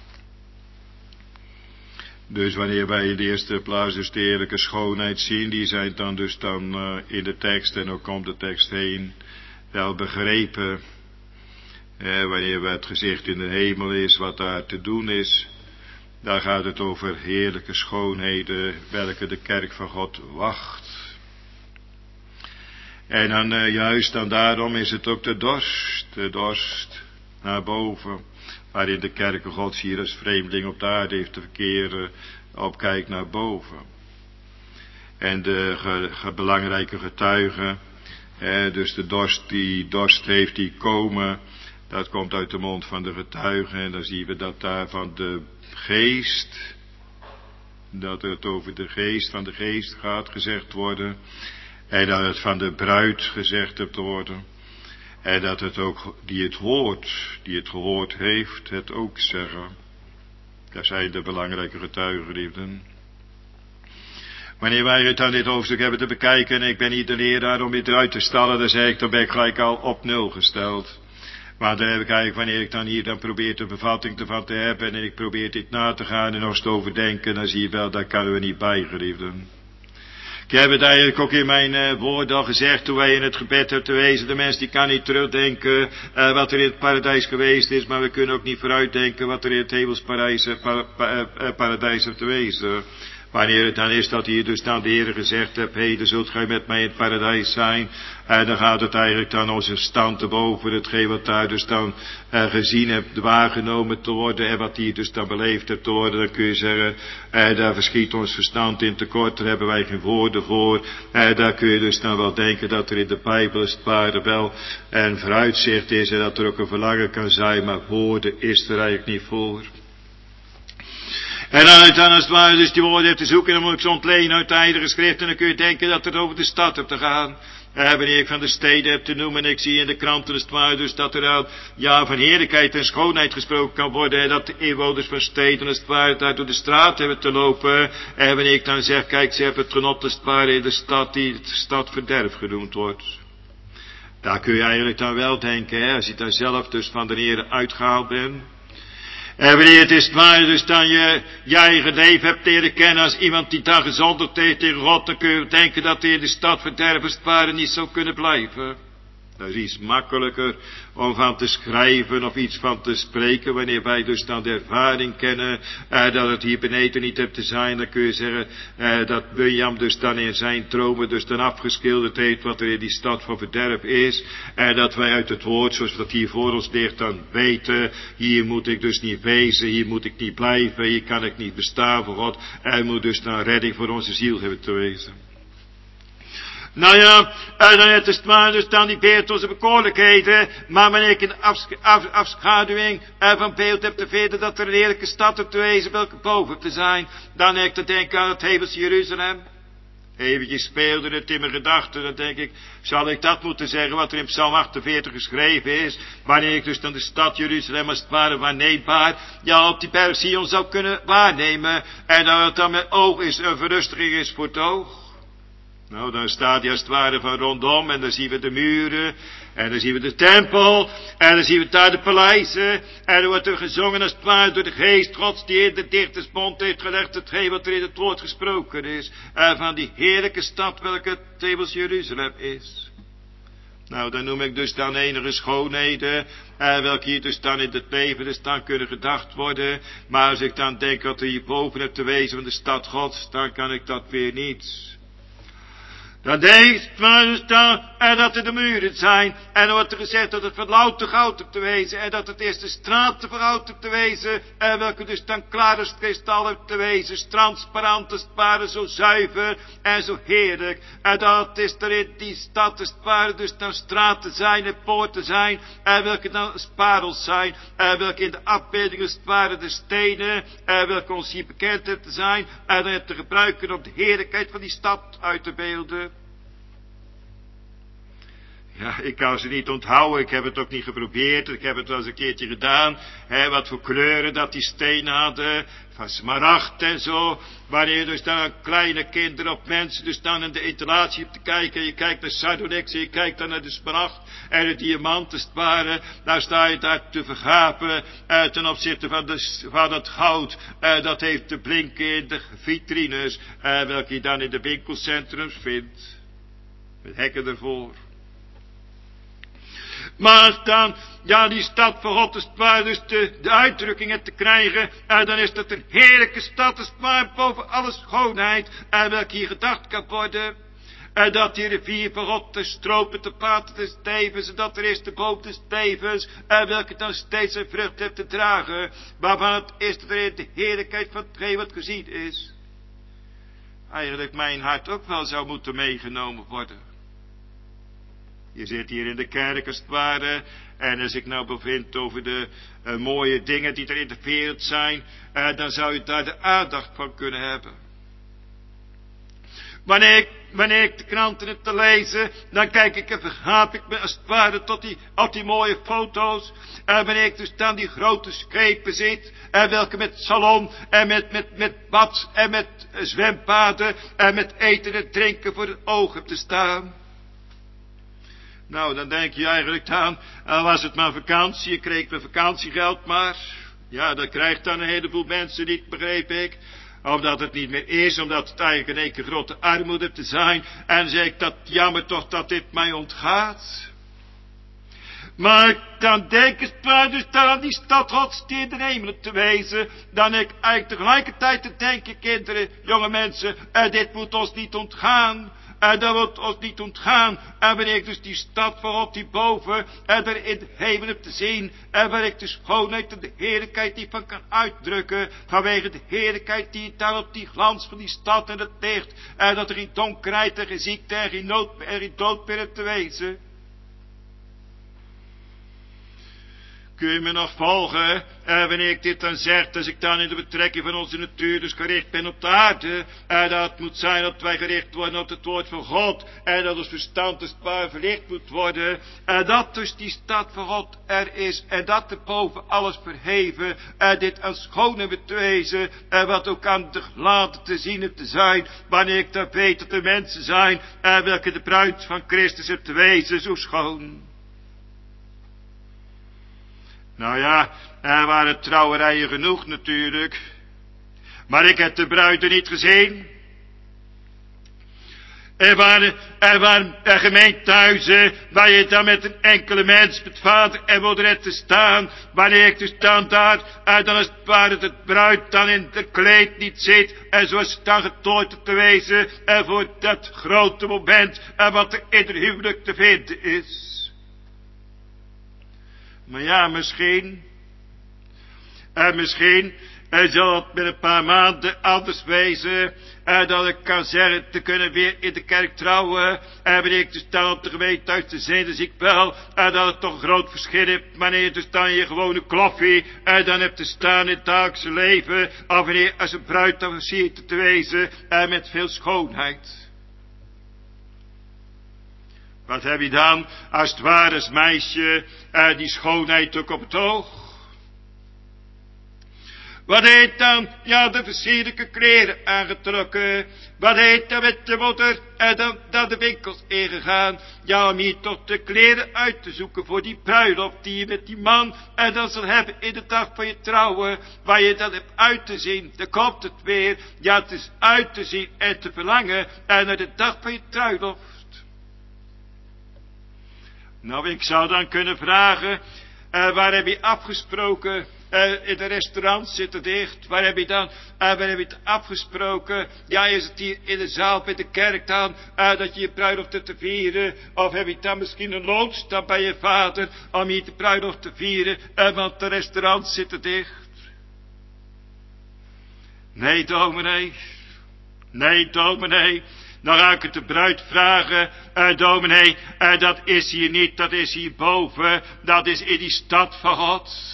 Dus wanneer wij in de eerste plaats dus de heerlijke schoonheid zien, die zijn dan dus in de tekst en ook om de tekst heen wel begrepen. Wanneer het gezicht in de hemel is, wat daar te doen is, daar gaat het over heerlijke schoonheden, welke de kerk van God wacht. En dan juist dan daarom is het ook de dorst naar boven, waarin de kerk Gods hier als vreemdeling op de aarde heeft te verkeren, opkijkt naar boven. En de belangrijke getuigen, dus de dorst heeft die komen, dat komt uit de mond van de getuigen. En dan zien we dat daar van de geest, dat het over de geest van de geest gaat gezegd worden. En dat het van de bruid gezegd hebt worden. En dat het ook die het gehoord heeft, het ook zeggen. Dat zijn de belangrijke getuigen, geliefden. Wanneer wij het aan dit hoofdstuk hebben te bekijken, en ik ben niet de leraar om dit eruit te stellen, dan zeg ik, dan ben ik gelijk al op 0 gesteld. Maar dan heb ik eigenlijk, wanneer ik dan hier dan probeer de bevatting ervan te hebben, en ik probeer dit na te gaan en nog eens te overdenken, dan zie je wel, daar kunnen we niet bij, geliefden. Ik heb het eigenlijk ook in mijn woord al gezegd, toen wij in het gebed hebben te wezen. De mens die kan niet terugdenken wat er in het paradijs geweest is, maar we kunnen ook niet vooruitdenken wat er in het hemels paradijs heeft te wezen. Wanneer het dan is dat hier dus dan de Heer gezegd hebt, heden zult gij met mij in het paradijs zijn. En dan gaat het eigenlijk dan onze stand te boven hetgeen wat daar dus dan gezien hebt, waargenomen te worden. En wat hier dus dan beleefd hebt te worden. Dan kun je zeggen, daar verschiet ons verstand in tekort. Daar hebben wij geen woorden voor. Daar kun je dus dan wel denken dat er in de Bijbel als het ware wel een vooruitzicht is. En dat er ook een verlangen kan zijn. Maar woorden is er eigenlijk niet voor. En dan als het ware dus die woorden hebt te zoeken, dan moet ik ze ontlenen uit de Heilige Schrift. En dan kun je denken dat het over de stad hebt te gaan. Wanneer ik van de steden heb te noemen, en ik zie in de kranten als het ware dus dat er van heerlijkheid en schoonheid gesproken kan worden. En dat de inwoners van steden als het ware daar door de straat hebben te lopen. En wanneer ik dan zeg, kijk, ze hebben het genot als het ware in de stad die de stad verderf genoemd wordt. Daar kun je eigenlijk dan wel denken, als je daar zelf dus van de Heer uitgehaald bent. En wanneer het is waar dus dan je eigen leven hebt leren kennen als iemand die daar gezondigd heeft tegen God, dan kun je denken dat hij in de stad verderven als het ware niet zou kunnen blijven. Dat is iets makkelijker om van te schrijven of iets van te spreken. Wanneer wij dus dan de ervaring kennen dat het hier beneden niet hebt te zijn, dan kun je zeggen dat Bunjam dus dan in zijn dromen dus dan afgeschilderd heeft wat er in die stad van verderf is. En dat wij uit het woord, zoals dat hier voor ons ligt, dan weten, hier moet ik dus niet wezen, hier moet ik niet blijven, hier kan ik niet bestaan voor God. Er moet dus dan redding voor onze ziel hebben te wezen. Nou ja, dan het is maar dus dan niet beeld onze bekoorlijkheden, maar wanneer ik in de afschaduwing van beeld heb te vinden dat er een heerlijke stad op te wezen, welke boven te zijn, dan heb ik te denken aan het hemelse Jeruzalem. Eventjes speelde het in mijn gedachten, dan denk ik, zal ik dat moeten zeggen wat er in Psalm 48 geschreven is, wanneer ik dus dan de stad Jeruzalem als het ware waarneembaar, ja op die berg Sion zou kunnen waarnemen, en dat het dan met oog is, een verrustiging is voor het oog. Nou, dan staat hij als het ware van rondom en dan zien we de muren en dan zien we de tempel en dan zien we daar de paleizen en er wordt er gezongen als het ware door de geest Gods die in de dichtersmond heeft gelegd hetgeen wat er in het woord gesproken is van die heerlijke stad welke het hemels Jeruzalem is. Nou, dan noem ik dus dan enige schoonheden, welke hier dus dan in het leven dus dan kunnen gedacht worden, maar als ik dan denk dat er hierboven hebt te wezen van de stad Gods, dan kan ik dat weer niet. Dan denkt men dus dan, dat er de muren zijn, en dan wordt er gezegd dat het van louter goud op te wezen, en dat het eerst de straten van goud op te wezen, welke dus dan klaar als kristal op te wezen, transparant als het ware, zo zuiver en zo heerlijk, en dat is er in die stad als het ware dus dan straten zijn en poorten zijn, welke dan als parels zijn, welke in de afbeelding als het ware de stenen, welke ons hier bekend hebben te zijn, en dan heb te gebruiken om de heerlijkheid van die stad uit te beelden. Ja, ik kan ze niet onthouden, ik heb het ook niet geprobeerd, ik heb het wel eens een keertje gedaan, wat voor kleuren dat die stenen hadden, van smaragd en zo, wanneer dus dan kleine kinderen of mensen dus dan in de etalage hebt te kijken, je kijkt naar sardonyx, je kijkt dan naar de smaragd en de diamant als het ware, daar sta je daar te vergapen, ten opzichte van het goud, dat heeft te blinken in de vitrines, welke je dan in de winkelcentrums vindt, met hekken ervoor. Maar dan, ja, die stad van God, als het ware, dus de uitdrukkingen te krijgen, dan is dat een heerlijke stad, als het ware, boven alle schoonheid, welke hier gedacht kan worden. Dat die rivier van God de stropen te paten des levens, en dat er is de boom des levens, welke dan steeds zijn vrucht heeft te dragen, waarvan het is dat er in de heerlijkheid van hetgeen wat gezien is, eigenlijk mijn hart ook wel zou moeten meegenomen worden. Je zit hier in de kerk als het ware, en als ik nou bevind over de mooie dingen die er in de wereld zijn, dan zou je daar de aandacht van kunnen hebben. Wanneer ik de kranten heb te lezen, dan kijk ik en vergaap ik me als het ware tot die mooie foto's. Wanneer ik dus dan die grote schepen zit, welke met salon en met bad en met zwembaden en met eten en drinken voor het oog heb te staan. Nou, dan denk je eigenlijk aan, was het maar vakantie, je kreeg mijn vakantiegeld maar. Ja, dat krijgt dan een heleboel mensen niet, begreep ik. Omdat het niet meer is, omdat het eigenlijk een keer grote armoede te zijn. En zeg ik dat jammer toch dat dit mij ontgaat. Maar dan denk ik dus dan aan die stad Gods die in de hemelen te wezen. Dan ik eigenlijk tegelijkertijd te denken, kinderen, jonge mensen, dit moet ons niet ontgaan. Dat moet ons niet ontgaan. En wanneer ik dus die stad van God die boven er in de hemel heb te zien. En waar ik de schoonheid en de heerlijkheid die van kan uitdrukken. Vanwege de heerlijkheid die daar op die glans van die stad en het licht. En dat er geen donkerheid en geen ziekte en geen nood en geen dood meer te wezen. Kun je me nog volgen? Wanneer ik dit dan zeg, als ik dan in de betrekking van onze natuur dus gericht ben op de aarde. Dat moet zijn dat wij gericht worden op het woord van God. En dat ons verstand dus waar verlicht moet worden. Dat dus die stad van God er is. En dat er boven alles verheven. Dit aan schoon we te wezen. Wat ook aan de gelaten te zien en te zijn. Wanneer ik dan weet dat er mensen zijn. Welke de bruid van Christus heeft te wezen. Zo schoon. Nou ja, er waren trouwerijen genoeg natuurlijk. Maar ik heb de bruiden niet gezien. Er waren gemeentehuizen waar je dan met een enkele mens, met vader en moeder hebt te staan. Wanneer ik dus dan daar, dan is het waar dat het bruid dan in het kleed niet zit. En zoals het dan getooid te wezen. En voor dat grote moment wat er in het huwelijk te vinden is. Maar ja, misschien zal het met een paar maanden anders wezen. Dat ik kan zeggen te kunnen weer in de kerk trouwen. En wanneer ik dus dan op de gemeentehuis te zijn, dan zie ik wel dat het toch een groot verschil is. Wanneer je dus dan je gewone kloffie dan hebt te staan in het dagelijkse leven. Of wanneer als een bruid dan versierd te wezen met veel schoonheid. Wat heb je dan als het ware als meisje die schoonheid ook op het oog? Wat heet dan, ja, de versierlijke kleren aangetrokken? Wat heet dan met de moeder dan de winkels ingegaan? Ja, om hier toch de kleren uit te zoeken voor die bruiloft die je met die man dan zal hebben in de dag van je trouwen. Waar je dan hebt uit te zien, dan komt het weer. Ja, het is uit te zien en te verlangen naar de dag van je trouwloft. Nou, ik zou dan kunnen vragen, waar heb je afgesproken? In de restaurants zitten dicht. Waar heb je het afgesproken? Ja, is het hier in de zaal bij de kerk dan, dat je je bruiloft hebt te vieren? Of heb je dan misschien een loonstab bij je vader, om hier de bruiloft te vieren, want de restaurants zitten dicht? Nee, dominee. Dan ga ik het de bruid vragen, dominee, dat is hier niet, dat is hier boven, dat is in die stad van God.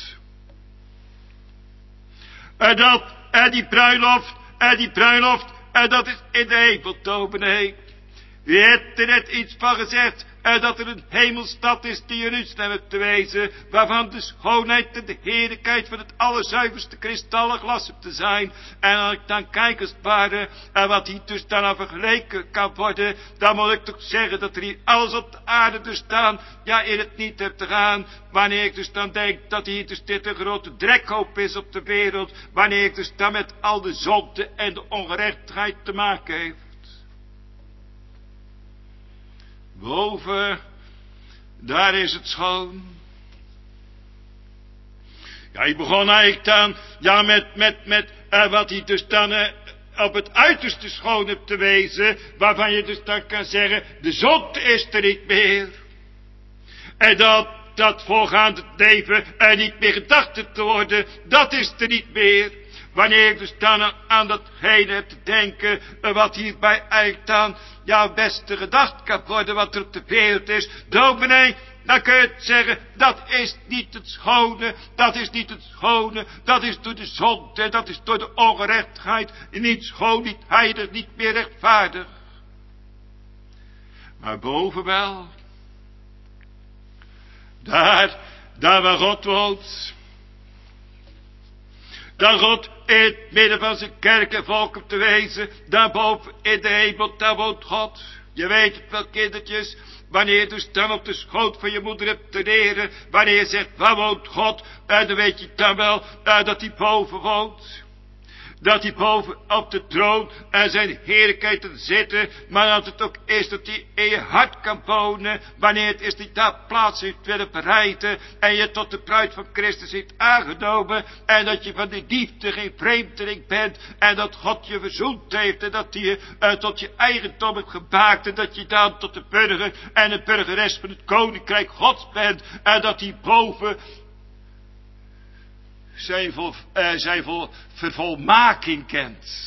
Die bruiloft, dat is in de hemel, dominee. U hebt er net iets van gezegd, dat er een hemelstad is die Jeruzalem hebt te wezen, waarvan de schoonheid en de heerlijkheid van het allerzuiverste kristallen glas hebt te zijn. En als ik dan kijk als het ware, wat hier dus dan aan vergeleken kan worden, dan moet ik toch zeggen dat er hier alles op de aarde dus staan, ja, in het niet hebt te gaan. Wanneer ik dus dan denk dat hier dus dit een grote drekhoop is op de wereld, wanneer ik dus dan met al de zonde en de ongerechtigheid te maken heeft. Boven, daar is het schoon. Ja, ik begon eigenlijk dan, ja, met wat hij dus dan op het uiterste schoon hebt te wezen, waarvan je dus dan kan zeggen, de zonde is er niet meer. En dat voorgaande leven niet meer gedacht te worden, dat is er niet meer. Wanneer ik dus dan aan datgene heb te denken, wat hierbij eigenlijk dan, ja, beste gedacht kan worden, wat er op de wereld is. Dominee, dan kun je het zeggen, dat is niet het schone, dat is niet het schone, dat is door de zonde, dat is door de ongerechtigheid, niet schoon, niet heilig, niet meer rechtvaardig. Maar boven wel, daar waar God woont, daar God in het midden van zijn kerk en volk op te wezen, daarboven in de hemel, daar woont God. Je weet het wel, kindertjes, wanneer je dus dan op de schoot van je moeder hebt te leren, wanneer je zegt, waar woont God, dan weet je dan wel dat hij boven woont. dat hij boven op de troon en zijn heerlijkheid te zitten, maar dat het ook is dat hij in je hart kan wonen, wanneer het is die daar plaats heeft willen bereiden, en je tot de bruid van Christus heeft aangenomen, en dat je van die liefde geen vreemdeling bent, en dat God je verzoend heeft, en dat hij je tot je eigendom heeft gemaakt, en dat je dan tot de burger en de burgeres van het koninkrijk Gods bent, en dat hij boven zijn vervolmaking kent.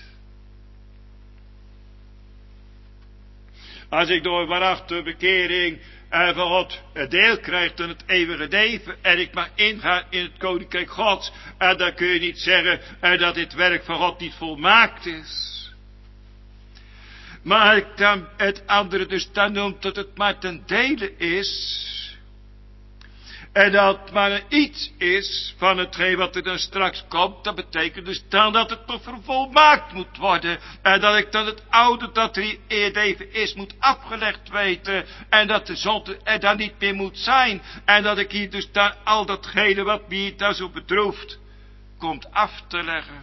Als ik door waarachtige bekering van God deel krijg aan het eeuwige leven en ik mag ingaan in het koninkrijk Gods, dan kun je niet zeggen dat dit werk van God niet volmaakt is. Maar ik dan het andere dus dan noemt dat het maar ten dele is. En dat maar een iets is van hetgeen wat er dan straks komt. Dat betekent dus dan dat het nog vervolmaakt moet worden. En dat ik dan het oude dat er in het leven is moet afgelegd weten. En dat de zonde er dan niet meer moet zijn. En dat ik hier dus dan al datgene wat me hier dan zo bedroeft komt af te leggen.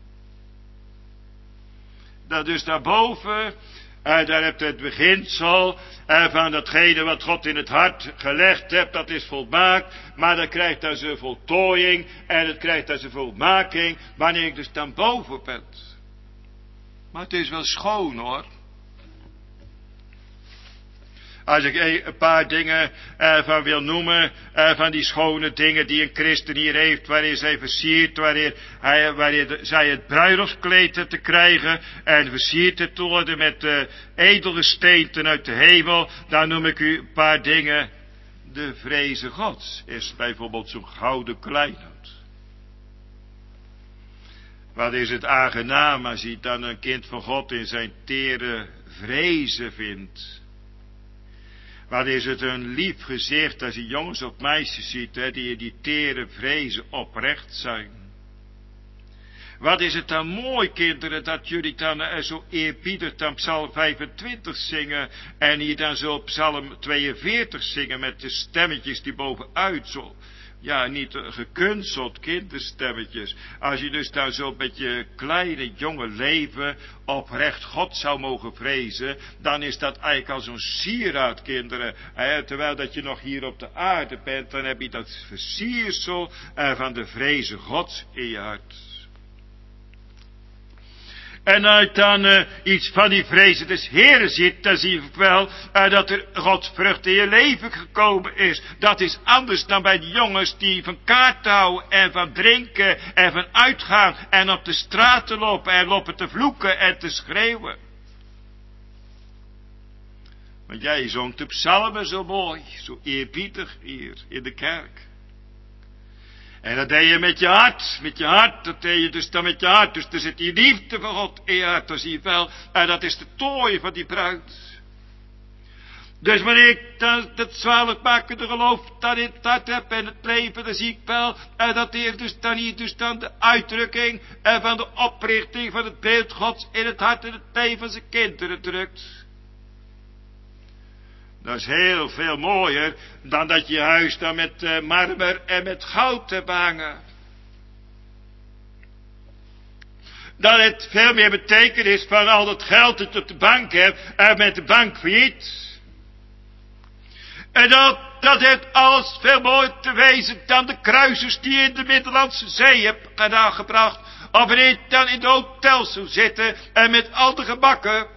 Dat dus daarboven, daar hebt het beginsel van datgene wat God in het hart gelegd hebt, dat is volmaakt, maar dat krijgt dan zijn voltooiing en het krijgt dan zijn volmaking wanneer ik dus dan boven ben. Maar het is wel schoon hoor. Als ik een paar dingen van wil noemen, van die schone dingen die een christen hier heeft, waarin zij versiert, waarin zij het bruiloftskleed te krijgen en versierd te worden met edelgesteenten uit de hemel, dan noem ik u een paar dingen. De vreze Gods is bijvoorbeeld zo'n gouden kleinood. Wat is het aangenaam als je dan een kind van God in zijn tere vrezen vindt. Wat is het een lief gezicht als je jongens of meisjes ziet, die in die tere vrezen oprecht zijn. Wat is het dan mooi, kinderen, dat jullie dan zo eerbiedig dan Psalm 25 zingen en hier dan zo Psalm 42 zingen met de stemmetjes die bovenuit zo. Ja, niet gekunsteld kinderstemmetjes. Als je dus daar zo met je kleine jonge leven oprecht God zou mogen vrezen, dan is dat eigenlijk al zo'n sieraad, kinderen. Terwijl dat je nog hier op de aarde bent, dan heb je dat versiersel van de vreze Gods in je hart. En als je dan iets van die vrezen des Heren ziet, dan zie je wel dat er Godsvrucht in je leven gekomen is. Dat is anders dan bij de jongens die van kaarten houden en van drinken en van uitgaan en op de straten lopen en lopen te vloeken en te schreeuwen. Want jij zong de psalmen zo mooi, zo eerbiedig hier in de kerk. En dat deed je met je hart, dat deed je dus dan met je hart. Dus er zit die liefde van God in je hart, dan zie je wel, en dat is de tooi van die bruid. Dus wanneer ik dan dat zaligmakende geloof dat in het hart heb en het leven, dan zie ik wel, dat hier dus dan hier dus dan de uitdrukking van de oprichting van het beeld Gods in het hart en het leven van zijn kinderen drukt. Dat is heel veel mooier dan dat je huis dan met marmer en met goud te hangen. Dat het veel meer betekenis van al dat geld dat je op de bank hebt en met de bank failliet. En dat heeft alles veel mooier te wezen dan de kruisers die je in de Middellandse Zee hebt gedaan gebracht. Of wanneer je dan in de hotels zou zitten en met al de gebakken.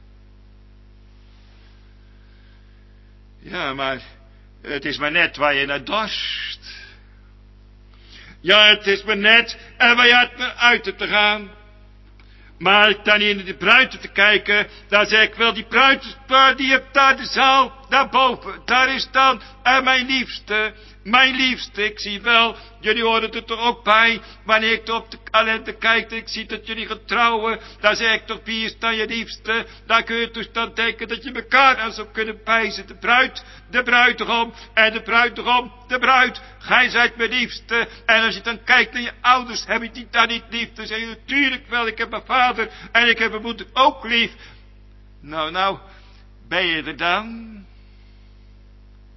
Ja, maar het is maar net waar je naar dorst. Ja, het is maar net waar je uit naar uit te gaan. Maar dan in de bruid te kijken, dan zeg ik wel, die bruid, die hebt daar de zaal, daarboven, daar is dan mijn liefste. Mijn liefste, ik zie wel, jullie horen er toch ook bij, wanneer ik op de kalender kijk en ik zie dat jullie gaan trouwen, dan zeg ik toch, wie is dan je liefste? Dan kun je dus dan denken dat je elkaar aan zou kunnen pijzen. De bruid, de bruidegom, en de bruidegom, de bruid. Gij zijt mijn liefste. En als je dan kijkt naar je ouders, heb je die dan niet lief? Dan zeg je, natuurlijk wel, ik heb mijn vader en ik heb mijn moeder ook lief. Nou, ben je er dan?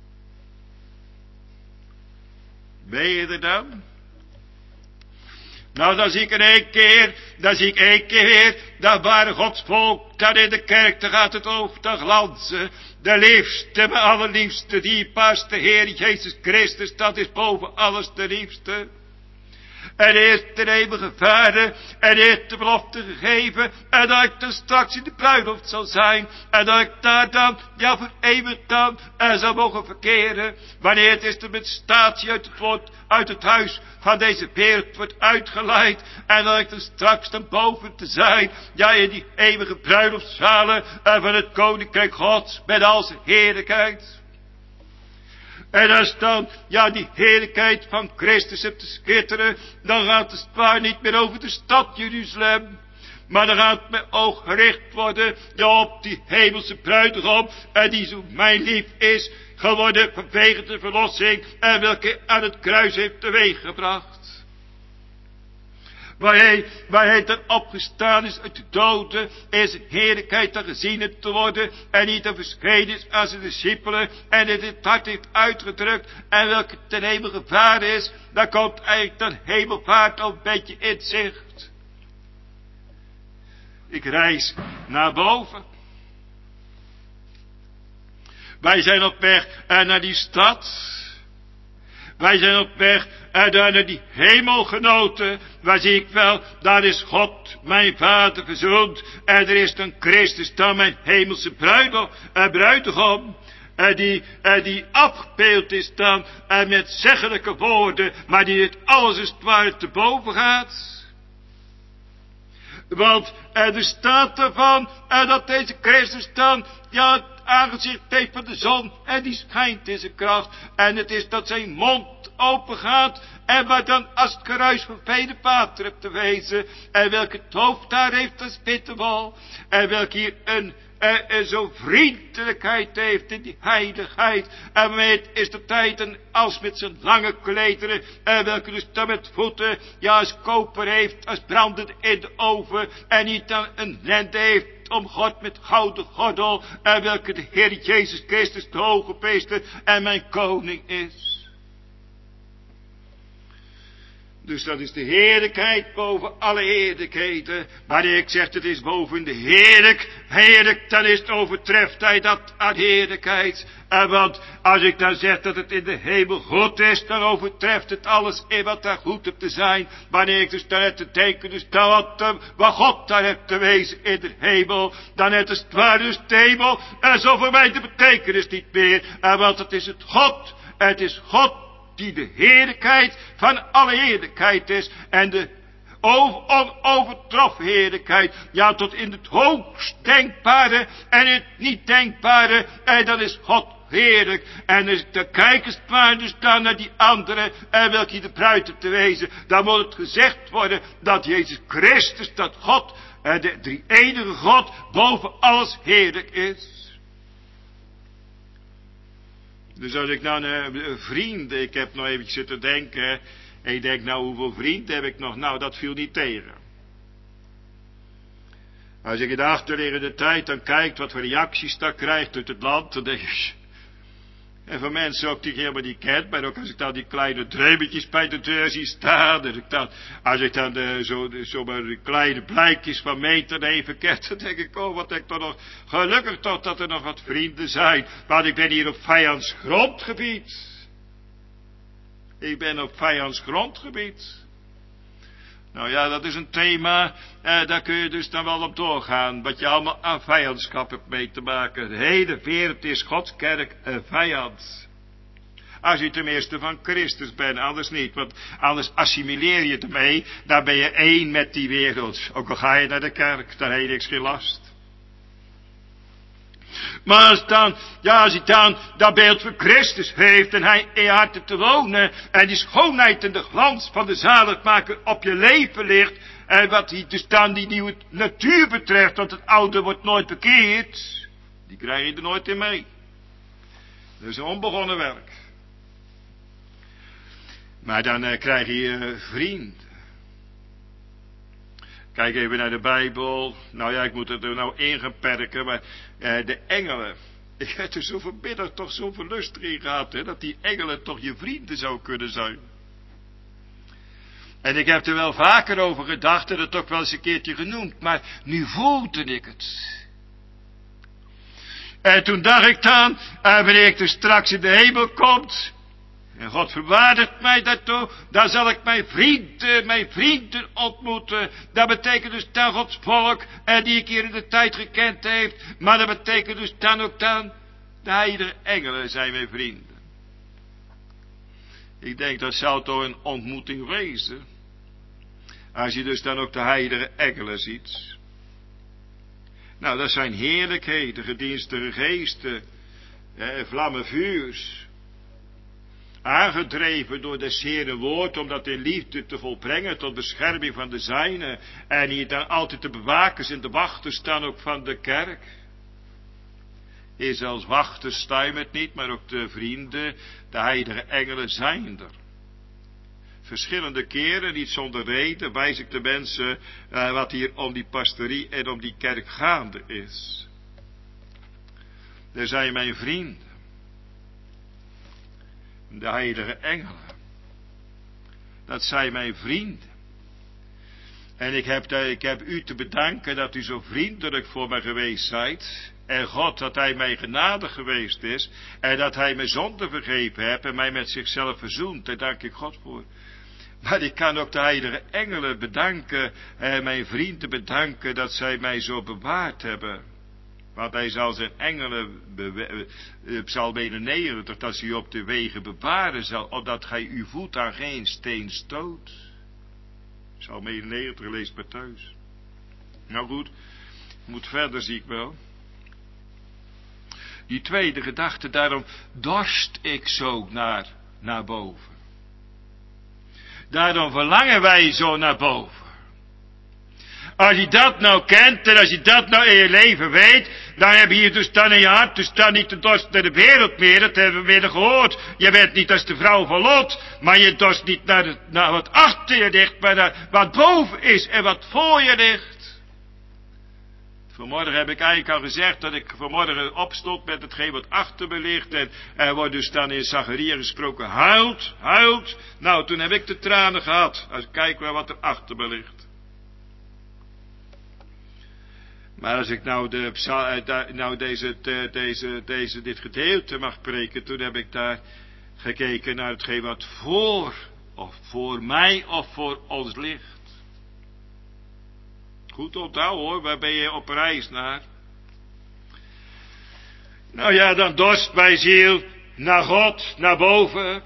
Ben je er dan? Nou, dan zie ik één keer weer, dat ware Gods volk, dat in de kerk, daar gaat het over te glanzen. De liefste, mijn allerliefste, die past de Heer Jezus Christus, dat is boven alles de liefste. En heeft de eeuwige vader, en heeft de belofte gegeven, en dat ik dan straks in de bruiloft zal zijn, en dat ik daar dan, ja voor eeuwig dan, zal mogen verkeren, wanneer het is er met statie uit het huis van deze wereld wordt uitgeleid, en dat ik dan straks dan boven te zijn, ja in die eeuwige bruiloftszalen van het koninkrijk Gods, met al zijn heerlijkheid. En als dan, ja, die heerlijkheid van Christus hebt te schitteren, dan gaat het zwaar niet meer over de stad Jeruzalem. Maar dan gaat mijn oog gericht worden, ja, op die hemelse bruidegom, en die zo mijn lief is, geworden vanwege de verlossing, en welke aan het kruis heeft teweeggebracht. Waar hij dan opgestaan is uit de doden, in zijn heerlijkheid dan gezien te worden, en niet dan verschenen is aan zijn discipelen, en het in het hart heeft uitgedrukt, en welke ten eeuwige vaart is, dan komt eigenlijk dan hemelvaart al een beetje in zicht. Ik reis naar boven. Wij zijn op weg naar die stad. Wij zijn op weg naar die hemelgenoten. Waar zie ik wel, daar is God, mijn vader, verzoend. En er is dan Christus, dan mijn hemelse bruidegom. Die afgebeeld is dan met zeggelijke woorden. Maar die het alles is het ware te boven gaat. Want er staat ervan dat deze Christus dan, ja, het aangezicht heeft van de zon, en die schijnt in zijn kracht. En het is dat zijn mond open gaat, en waar dan als het geruis van vele water hebt te wezen, en welke het hoofd daar heeft als witte wol, en welke hier een zo'n vriendelijkheid heeft in die heiligheid. En weet is de tijd en als met zijn lange klederen, en welke dus dan met voeten, ja, als koper heeft, als brandend in de oven, en niet dan een lende heeft om God met gouden gordel, en welke de Heer Jezus Christus de hoge priester en mijn koning is. Dus dat is de heerlijkheid boven alle heerlijkheden. Maar ik zeg, het is boven de heerlijk, dan is het overtreft hij dat aan heerlijkheid. Want als ik dan zeg dat het in de hemel goed is, dan overtreft het alles in wat daar goed op te zijn. Wanneer ik dus daar heb te denken, dus wat God daar heeft te wezen in de hemel, dan het is het waar dus de hemel, en zo voor mij de betekenis niet meer. Want het is God die de heerlijkheid van alle heerlijkheid is, en de onovertroffen heerlijkheid, ja, tot in het hoogst denkbare en het niet denkbare, en dan is God heerlijk. En als ik dan kijk eens maar dus dan naar die andere, en welke de bruid hebt te wezen, dan moet het gezegd worden dat Jezus Christus, dat God, de drie-enige God, boven alles heerlijk is. Dus als ik nou een vriend, ik heb nog eventjes zitten denken, en ik denk, nou, hoeveel vrienden heb ik nog? Nou, dat viel niet tegen. Als ik in de achterliggende tijd dan kijkt wat voor reacties dat krijgt uit het land, dan denk ik, en van mensen ook die ik helemaal niet kent, maar ook als ik dan die kleine dreumetjes bij de deur zie staan, als ik dan zo maar die kleine blijkjes van meter even ken, dan denk ik, oh, wat denk ik toch nog, gelukkig toch dat er nog wat vrienden zijn, want ik ben hier op vijands grondgebied. Ik ben op vijands grondgebied. Nou ja, dat is een thema, daar kun je dus dan wel op doorgaan, wat je allemaal aan vijandschap hebt mee te maken. De hele wereld is Gods kerk een vijand. Als je tenminste van Christus bent, anders niet, want anders assimileer je ermee, dan ben je één met die wereld. Ook al ga je naar de kerk, dan heb je niks geen last. Maar als hij dan dat beeld van Christus heeft en hij in je hart te wonen en die schoonheid en de glans van de zaligmaker op je leven ligt, en wat hij dus dan die nieuwe natuur betreft, want het oude wordt nooit bekeerd, die krijg je er nooit in mee. Dat is een onbegonnen werk. Maar dan krijg je vrienden. Kijk even naar de Bijbel. Nou ja, ik moet het er nou in gaan perken, maar de engelen. Ik heb er zo vanmiddag toch zoveel lust in gehad, hè, dat die engelen toch je vrienden zou kunnen zijn. En ik heb er wel vaker over gedacht en het ook wel eens een keertje genoemd, maar nu voelde ik het. En toen dacht ik dan, wanneer ik dus straks in de hemel komt, en God verwaardigt mij daartoe, dan zal ik mijn vrienden ontmoeten. Dat betekent dus dan Gods volk, die ik hier in de tijd gekend heeft, maar dat betekent dus dan ook dan, de heilige engelen zijn mijn vrienden. Ik denk dat zou toch een ontmoeting wezen. Als je dus dan ook de heilige engelen ziet. Nou, dat zijn heerlijkheden, gedienstige geesten, vlammen vuurs. Aangedreven door des Heeren woord, om dat in liefde te volbrengen tot bescherming van de zijnen. En hier dan altijd de bewakers en de wachters staan ook van de kerk. Is als wachters stuim het niet, maar ook de vrienden, de heilige engelen zijn er. Verschillende keren, niet zonder reden, wijs ik de mensen wat hier om die pastorie en om die kerk gaande is. Er zijn mijn vrienden, de heilige engelen. Dat zijn mijn vrienden. En ik heb u te bedanken dat u zo vriendelijk voor mij geweest zijt. En God, dat hij mij genadig geweest is. En dat hij mijn zonde vergeven heeft en mij met zichzelf verzoent. Daar dank ik God voor. Maar ik kan ook de heilige engelen bedanken, mijn vrienden bedanken, dat zij mij zo bewaard hebben. Want hij zal zijn engelen zal beneden, dat hij u op de wegen bewaren zal, opdat gij uw voet aan geen steen stoot. Psalm 91 leest maar thuis. Nou goed, moet verder, zie ik wel. Die tweede gedachte, daarom dorst ik zo naar boven. Daarom verlangen wij zo naar boven. Als je dat nou kent en als je dat nou in je leven weet, dan heb je hier dus dan in je hart, dus dan niet de dorst naar de wereld meer, dat hebben we weer gehoord. Je bent niet als de vrouw van Lot, maar je dorst niet naar wat achter je ligt, maar naar wat boven is en wat voor je ligt. Vanmorgen heb ik eigenlijk al gezegd dat ik vanmorgen opstond met hetgeen wat achter me ligt. En er wordt dus dan in Zacharia gesproken, huilt, huilt. Nou, toen heb ik de tranen gehad. Als ik kijk naar wat er achter me ligt. Maar als ik nou, dit gedeelte mag preken, toen heb ik daar gekeken naar hetgeen wat voor mij of voor ons ligt. Goed onthouden hoor, waar ben je op reis naar? Nou ja, dan dorst mijn ziel naar God, naar boven.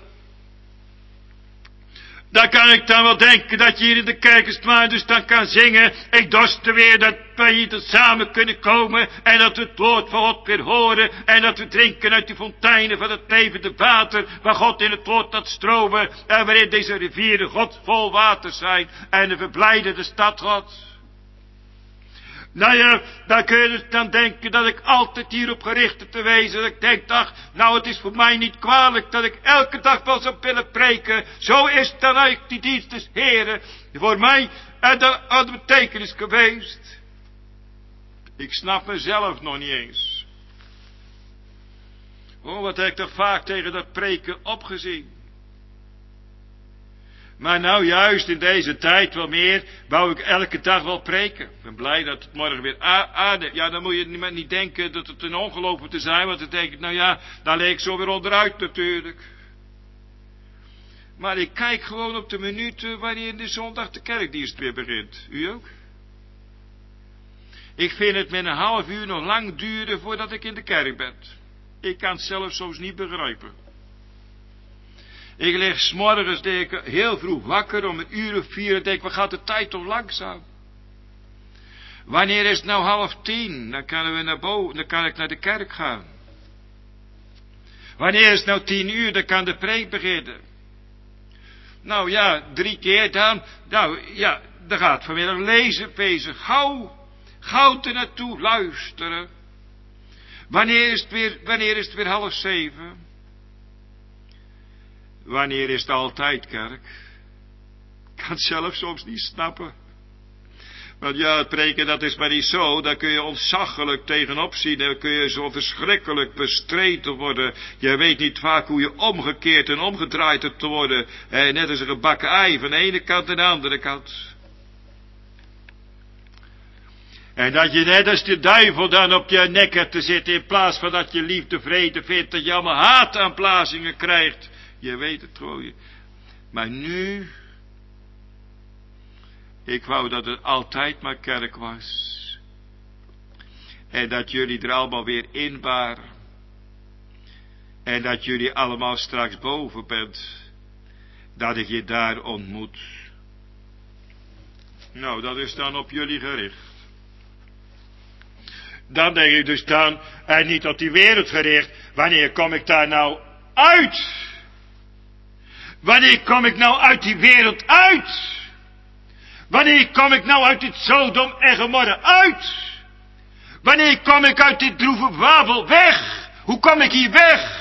Dan kan ik dan wel denken dat je hier in de kerk dus dan kan zingen. Ik dorst er weer dat wij hier samen kunnen komen. En dat we het woord van God weer horen. En dat we drinken uit de fonteinen van het levende water. Waar God in het woord laat stromen. En waarin deze rivieren God vol water zijn. En we verblijden de stad God. Nou ja, dan kun je dus dan denken dat ik altijd hierop gericht heb te wezen. Dat ik denk, nou het is voor mij niet kwalijk dat ik elke dag wel zou willen preken. Zo is het dan eigenlijk die dienst des Heren voor mij de betekenis geweest. Ik snap mezelf nog niet eens. Oh, wat heb ik toch vaak tegen dat preken opgezien. Maar nou juist in deze tijd wel meer, wou ik elke dag wel preken. Ik ben blij dat het morgen weer aarde. Ja, dan moet je niet denken dat het een ongeloof moet zijn, want dan denk ik, nou ja, dan leek ik zo weer onderuit natuurlijk. Maar ik kijk gewoon op de minuten wanneer in de zondag de kerkdienst weer begint. U ook? Ik vind het met een half uur nog lang duren voordat ik in de kerk ben. Ik kan het zelf soms niet begrijpen. Ik lig 's morgens heel vroeg wakker om 1:04 en denk, wat gaat de tijd toch langzaam? Wanneer is het nou 9:30? Dan kunnen we naar boven, dan kan ik naar de kerk gaan. Wanneer is het nou 10:00? Dan kan de preek beginnen. Nou ja, 3 keer dan. Nou ja, dan gaat vanmiddag lezen bezig. Gauw er naartoe luisteren. Wanneer is het weer 6:30? Wanneer is het altijd kerk? Ik kan het zelf soms niet snappen. Want ja, het preken dat is maar niet zo, daar kun je ontzaglijk tegenop zien, daar kun je zo verschrikkelijk bestreden worden. Je weet niet vaak hoe je omgekeerd en omgedraaid hebt te worden, net als een gebakken ei, van de ene kant en de andere kant. En dat je net als de duivel dan op je nek hebt te zitten, in plaats van dat je liefde vrede vindt, dat je allemaal haataanplazingen krijgt. Je weet het gewoon. Maar nu, ik wou dat het altijd maar kerk was. En dat jullie er allemaal weer in waren. En dat jullie allemaal straks boven bent. Dat ik je daar ontmoet. Nou, dat is dan op jullie gericht. Dan denk ik dus dan, en niet op die wereld gericht, wanneer kom ik daar nou uit? Wanneer kom ik nou uit die wereld uit? Wanneer kom ik nou uit dit Sodom en Gomorra uit? Wanneer kom ik uit dit droeve Babel weg? Hoe kom ik hier weg?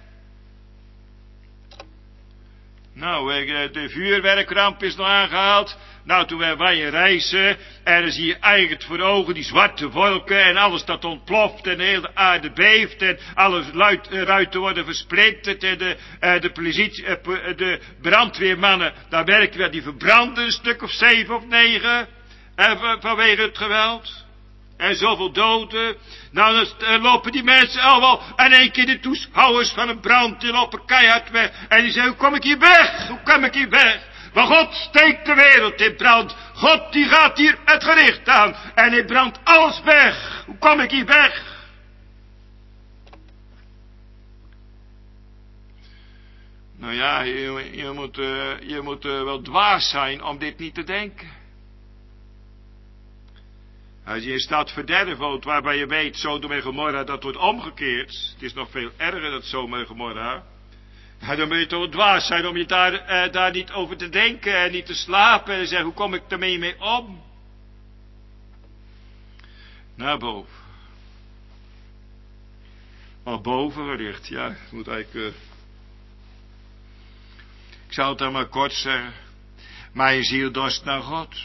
Nou, de vuurwerkramp is nog aangehaald. Nou, toen wij in reizen, en dan zie je eigenlijk voor ogen die zwarte wolken en alles dat ontploft en de hele aarde beeft en alle ruiten worden versplinterd en de brandweermannen, daar werken we, die verbranden een stuk of 7 of 9 vanwege het geweld. En zoveel doden. Nou, dan lopen die mensen allemaal in één keer de toeschouwers van een brand, die lopen keihard weg. En die zeggen, hoe kom ik hier weg? Hoe kom ik hier weg? Maar God steekt de wereld in brand. God die gaat hier het gericht aan. En hij brandt alles weg. Hoe kom ik hier weg? Nou ja, je moet wel dwaas zijn om dit niet te denken. Als je in stad verderf woont, waarbij je weet, Sodom en Gomorra, dat wordt omgekeerd. Het is nog veel erger, dat Sodom en Gomorra. Ja, dan moet je toch dwaas zijn om je daar niet over te denken en niet te slapen en zeggen, hoe kom ik daarmee mee om? Naar boven. Al boven gericht, ja, ik moet eigenlijk... Ik zal het dan maar kort zeggen. Mijn ziel dorst naar God.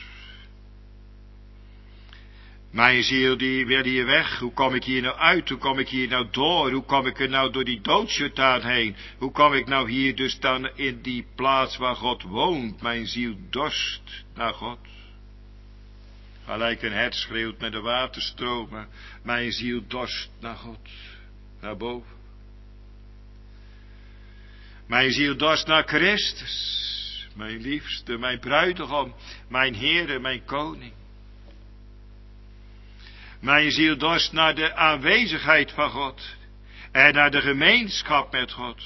Mijn ziel die wil hier weg. Hoe kom ik hier nou uit? Hoe kom ik hier nou door? Hoe kom ik er nou door die doodsjordaan heen? Hoe kom ik nou hier dus dan in die plaats waar God woont? Mijn ziel dorst naar God. Gelijk een hert schreeuwt met de waterstromen. Mijn ziel dorst naar God. Naar boven. Mijn ziel dorst naar Christus. Mijn liefste, mijn bruidegom, mijn Heere, mijn koning. Mijn ziel dorst naar de aanwezigheid van God. En naar de gemeenschap met God.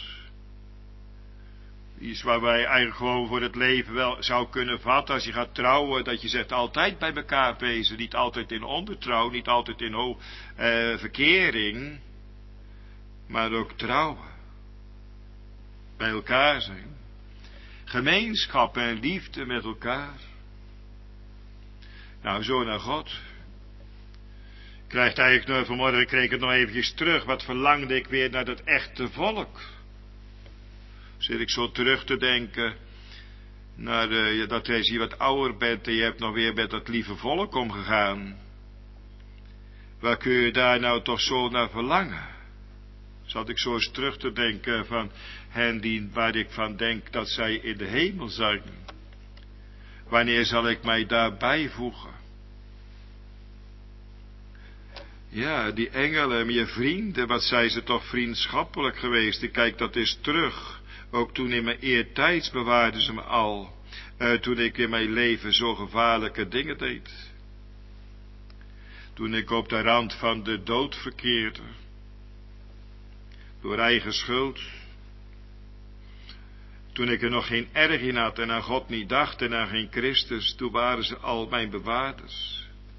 Iets waar wij eigenlijk gewoon voor het leven wel zou kunnen vatten. Als je gaat trouwen, dat je zegt altijd bij elkaar wezen. Niet altijd in ondertrouw, niet altijd in verkering. Maar ook trouwen. Bij elkaar zijn. Gemeenschap en liefde met elkaar. Nou, zo naar God. Krijgt eigenlijk vanmorgen, kreeg ik het nog eventjes terug. Wat verlangde ik weer naar dat echte volk. Zit ik zo terug te denken. Naar dat als je wat ouder bent en je hebt nog weer met dat lieve volk omgegaan. Waar kun je daar nou toch zo naar verlangen? Zat ik zo eens terug te denken van hen waar ik van denk dat zij in de hemel zijn. Wanneer zal ik mij daarbij voegen? Ja, die engelen, je vrienden, wat zijn ze toch vriendschappelijk geweest. Ik kijk dat eens terug. Ook toen in mijn eertijds bewaarden ze me al. Toen ik in mijn leven zo gevaarlijke dingen deed. Toen ik op de rand van de dood verkeerde. Door eigen schuld. Toen ik er nog geen erg in had en aan God niet dacht en aan geen Christus. Toen waren ze al mijn bewaarders.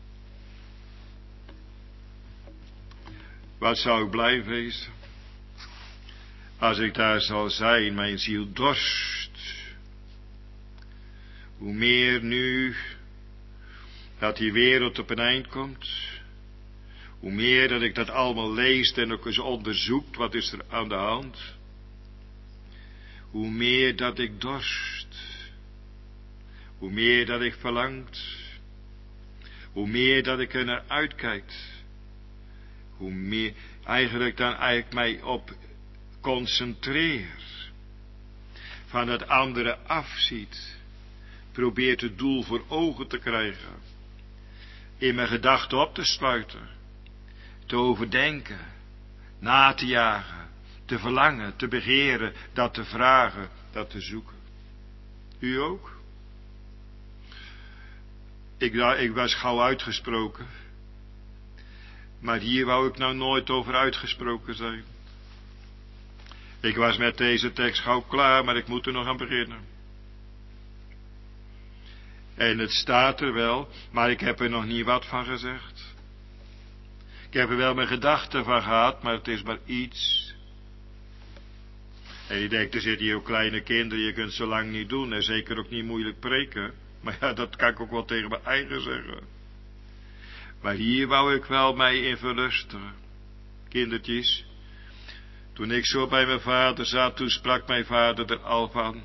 Wat zou ik blij wezen, als ik daar zal zijn, mijn ziel dorst. Hoe meer nu, dat die wereld op een eind komt, hoe meer dat ik dat allemaal lees en ook eens onderzoekt, wat is er aan de hand. Hoe meer dat ik dorst, hoe meer dat ik verlangt. Hoe meer dat ik er naar uitkijk, hoe meer eigenlijk dan eigenlijk mij op concentreer, van het andere afziet, probeert het doel voor ogen te krijgen, in mijn gedachten op te sluiten, te overdenken, na te jagen, te verlangen, te begeren, dat te vragen, dat te zoeken. U ook? Ik was gauw uitgesproken, maar hier wou ik nou nooit over uitgesproken zijn. Ik was met deze tekst gauw klaar, maar ik moet er nog aan beginnen. En het staat er wel, maar ik heb er nog niet wat van gezegd. Ik heb er wel mijn gedachten van gehad, maar het is maar iets. En je denkt, er zitten hier ook kleine kinderen, je kunt zo lang niet doen en zeker ook niet moeilijk preken. Maar ja, dat kan ik ook wel tegen mijn eigen zeggen. Maar hier wou ik wel mij in verlusten. Kindertjes, toen ik zo bij mijn vader zat, toen sprak mijn vader er al van.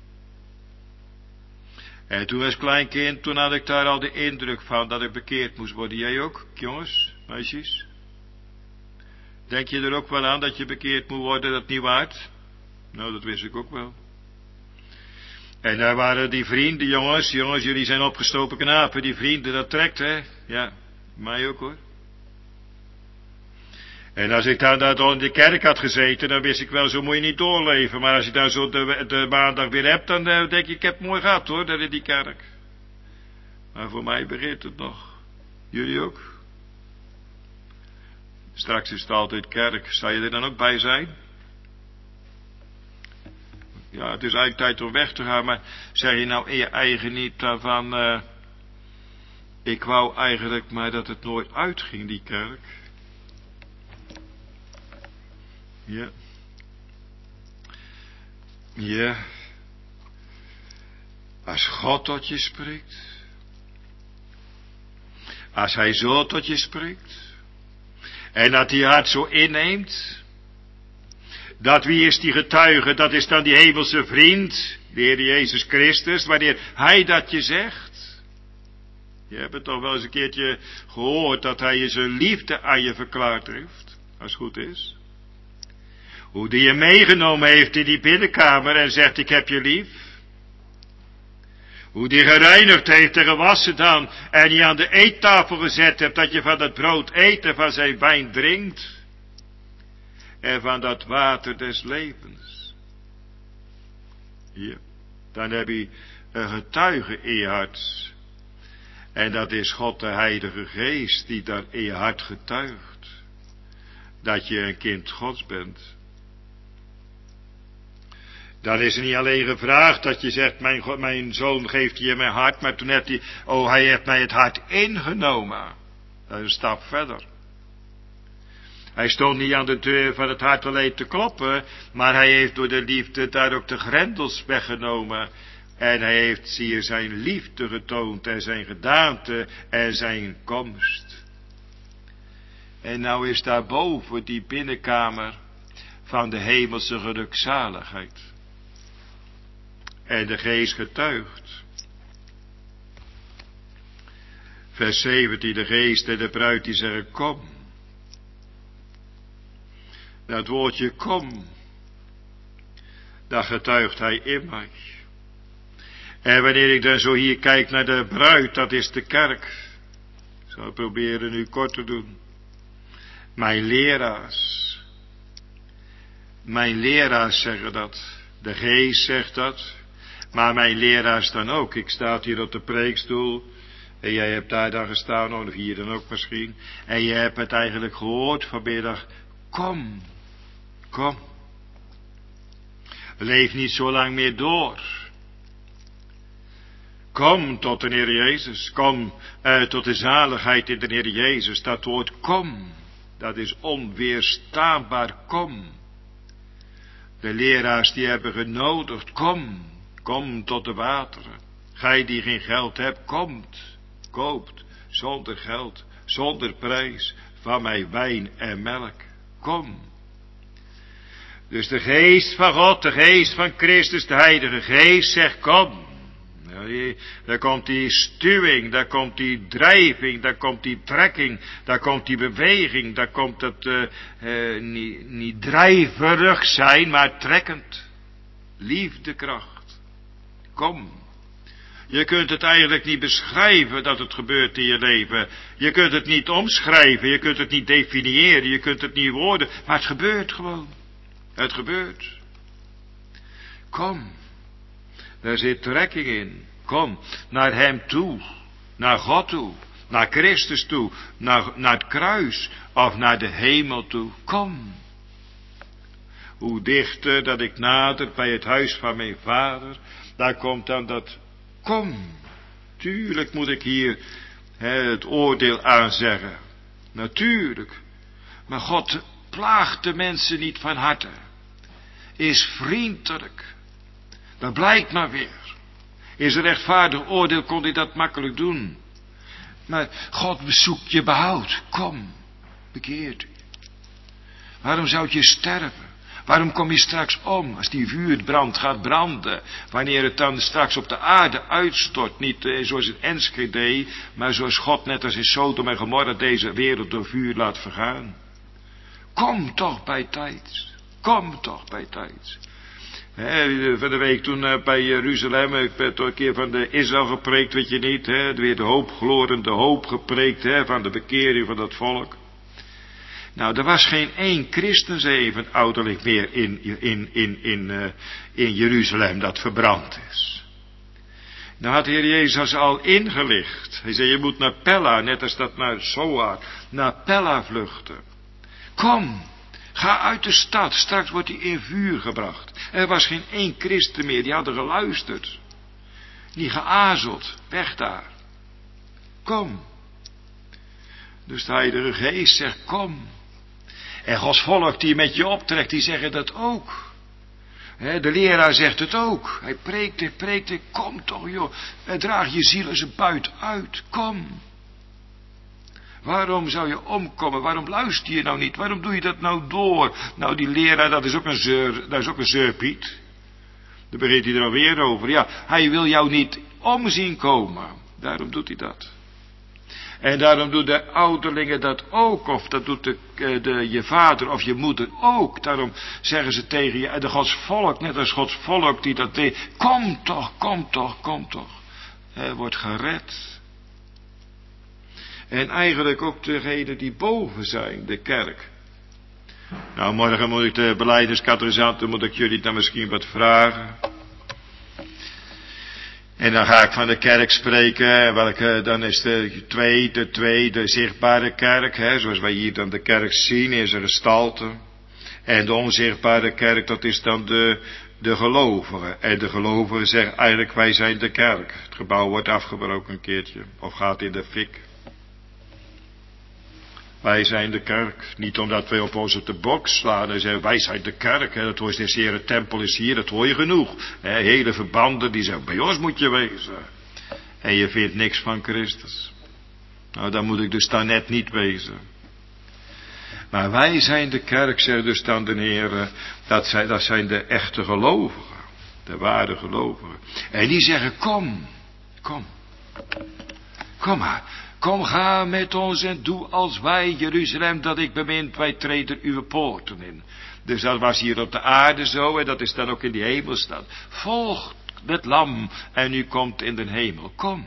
En toen als klein kind, toen had ik daar al de indruk van dat ik bekeerd moest worden. Jij ook, jongens, meisjes? Denk je er ook wel aan dat je bekeerd moet worden, dat niet waard? Nou, dat wist ik ook wel. En daar waren die vrienden, jongens, jullie zijn opgestoken knapen, die vrienden, dat trekt, hè? Ja, mij ook, hoor. En als ik daar in de kerk had gezeten, dan wist ik wel, zo moet je niet doorleven. Maar als je daar zo de maandag weer hebt, dan denk ik heb het mooi gehad, hoor, daar in die kerk. Maar voor mij begint het nog. Jullie ook? Straks is het altijd kerk. Zal je er dan ook bij zijn? Ja, het is eigenlijk tijd om weg te gaan, maar zeg je nou in je eigen niet van, ik wou eigenlijk maar dat het nooit uitging, die kerk. Ja. Ja. Als God tot je spreekt. Als Hij zo tot je spreekt. En dat hij hart zo inneemt. Dat wie is die getuige? Dat is dan die hemelse vriend. De Heer Jezus Christus. Wanneer Hij dat je zegt. Je hebt het toch wel eens een keertje gehoord. Dat Hij je zijn liefde aan je verklaard heeft. Als het goed is. Hoe die je meegenomen heeft in die binnenkamer en zegt ik heb je lief. Hoe die gereinigd heeft en gewassen dan en je aan de eettafel gezet hebt dat je van dat brood eet en van zijn wijn drinkt. En van dat water des levens. Hier, dan heb je een getuige in je hart. En dat is God de Heilige Geest die daar in je hart getuigt. Dat je een kind Gods bent. Dan is er niet alleen gevraagd dat je zegt, mijn zoon geeft je mijn hart, maar toen heeft hij heeft mij het hart ingenomen. Dat is een stap verder. Hij stond niet aan de deur van het hart alleen te kloppen, maar hij heeft door de liefde daar ook de grendels weggenomen. En hij heeft hier zijn liefde getoond en zijn gedaante en zijn komst. En nou is daarboven die binnenkamer van de hemelse gelukzaligheid. En de geest getuigt. Vers 17, de geest en de bruid die zeggen kom. Dat woordje kom, dat getuigt hij in mij. En wanneer ik dan zo hier kijk naar de bruid, dat is de kerk. Ik zal proberen nu kort te doen. Mijn leraars zeggen dat. De geest zegt dat. Maar mijn leraars dan ook. Ik sta hier op de preekstoel. En jij hebt daar dan gestaan, of hier dan ook misschien. En je hebt het eigenlijk gehoord vanmiddag. Kom. Kom. Leef niet zo lang meer door. Kom tot de Heer Jezus. Kom tot de zaligheid in de Heer Jezus. Dat woord kom. Dat is onweerstaanbaar. Kom. De leraars die hebben genodigd. Kom. Kom tot de wateren. Gij die geen geld hebt, komt. Koopt. Zonder geld. Zonder prijs. Van mij wijn en melk. Kom. Dus de geest van God, de geest van Christus, de Heilige Geest zegt kom. Daar komt die stuwing, daar komt die drijving, daar komt die trekking, daar komt die beweging, daar komt het niet drijverig zijn, maar trekkend. Liefdekracht. Kom. Je kunt het eigenlijk niet beschrijven dat het gebeurt in je leven. Je kunt het niet omschrijven, je kunt het niet definiëren, je kunt het niet woorden, maar het gebeurt gewoon. Het gebeurt. Kom. Daar zit trekking in. Kom, naar hem toe, naar God toe, naar Christus toe, naar het kruis of naar de hemel toe. Kom. Hoe dichter dat ik nader bij het huis van mijn vader, daar komt dan dat kom. Tuurlijk moet ik hier het oordeel aanzeggen. Natuurlijk. Maar God plaagt de mensen niet van harte. Is vriendelijk. Dat blijkt maar weer. Is een rechtvaardig oordeel, kon hij dat makkelijk doen. Maar God bezoekt je behoud. Kom, bekeert u. Waarom zou je sterven? Waarom kom je straks om als die vuurbrand gaat branden? Wanneer het dan straks op de aarde uitstort. Niet zoals in Enschede, maar zoals God net als in Sodom en Gomorra deze wereld door vuur laat vergaan. Kom toch bij tijd. Kom toch bij tijd. Van de week toen bij Jeruzalem, ik werd een keer van de Israël gepreekt, weet je niet, weer de hoop glorende hoop gepreekt, van de bekering van dat volk. Nou, er was geen één christenzeven ouderlijk meer in Jeruzalem dat verbrand is. Nou had de Heer Jezus al ingelicht. Hij zei, je moet naar Pella, net als dat naar Zoar, naar Pella vluchten. Kom. Ga uit de stad, straks wordt hij in vuur gebracht. Er was geen één christen meer, die hadden geluisterd. Niet geazeld, weg daar. Kom. Dus de Heilige Geest zegt, kom. En Gods volk die met je optrekt, die zeggen dat ook. De leraar zegt het ook. Hij preekt, kom toch joh. Draag je ziel als een buit uit, kom. Waarom zou je omkomen? Waarom luister je nou niet? Waarom doe je dat nou door? Nou, die leraar, dat is ook een zeurpiet. Dan begint hij er alweer over. Ja, hij wil jou niet omzien komen. Daarom doet hij dat. En daarom doen de ouderlingen dat ook. Of dat doet je vader of je moeder ook. Daarom zeggen ze tegen je, de Gods volk, net als Gods volk die dat deed. Kom toch, kom toch, kom toch. Wordt gered. En eigenlijk ook degenen die boven zijn, de kerk. Nou, morgen moet ik de belijdenskatechisanten, moet ik jullie dan misschien wat vragen. En dan ga ik van de kerk spreken, dan is de tweede zichtbare kerk, zoals wij hier dan de kerk zien, is een gestalte. En de onzichtbare kerk, dat is dan de gelovigen. En de gelovigen zeggen eigenlijk, wij zijn de kerk. Het gebouw wordt afgebroken een keertje, of gaat in de fik. Wij zijn de kerk. Niet omdat wij op onze te bok slaan en zeggen, wij zijn de kerk. Dat hoor je, de Heere tempel is hier, dat hoor je genoeg. Hele verbanden die zeggen, bij ons moet je wezen. En je vindt niks van Christus. Nou, dan moet ik dus daar net niet wezen. Maar wij zijn de kerk, zegt dus dan de Heere. Dat zijn de echte gelovigen. De ware gelovigen. En die zeggen, kom maar. Kom, ga met ons en doe als wij, Jeruzalem, dat ik bemint, wij treden uw poorten in. Dus dat was hier op de aarde zo, en dat is dan ook in die hemelstad. Volg het lam, en u komt in de hemel. Kom.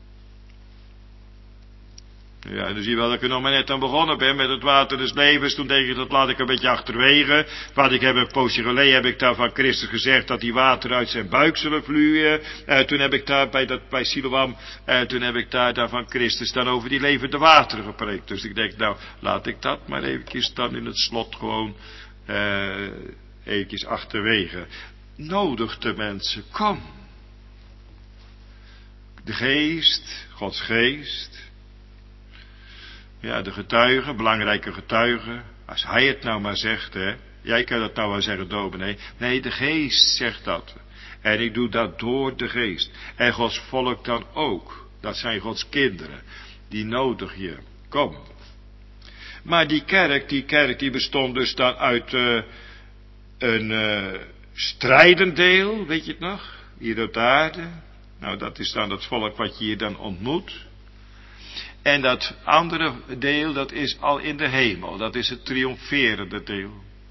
Ja, dan zie je wel dat ik er nog maar net aan begonnen ben met het water des levens. Toen denk ik, dat laat ik een beetje achterwege. Want ik heb een poosje geleden, heb ik daar van Christus gezegd dat die water uit zijn buik zullen vloeien. Toen heb ik daar bij Siloam, toen heb ik daar van Christus dan over die levende wateren gepreekt. Dus ik denk, nou, laat ik dat maar eventjes dan in het slot gewoon eventjes achterwege. Nodig de mensen, kom. De geest, Gods geest. Ja, de getuigen, belangrijke getuigen. Als hij het nou maar zegt, Jij kan dat nou wel zeggen, dominee. Nee, de geest zegt dat. En ik doe dat door de geest. En Gods volk dan ook. Dat zijn Gods kinderen. Die nodig je. Kom. Maar die kerk die bestond dus dan uit een strijdend deel, weet je het nog? Hier op de aarde. Nou, dat is dan het volk wat je hier dan ontmoet. En dat andere deel, dat is al in de hemel. Dat is het triomferende deel.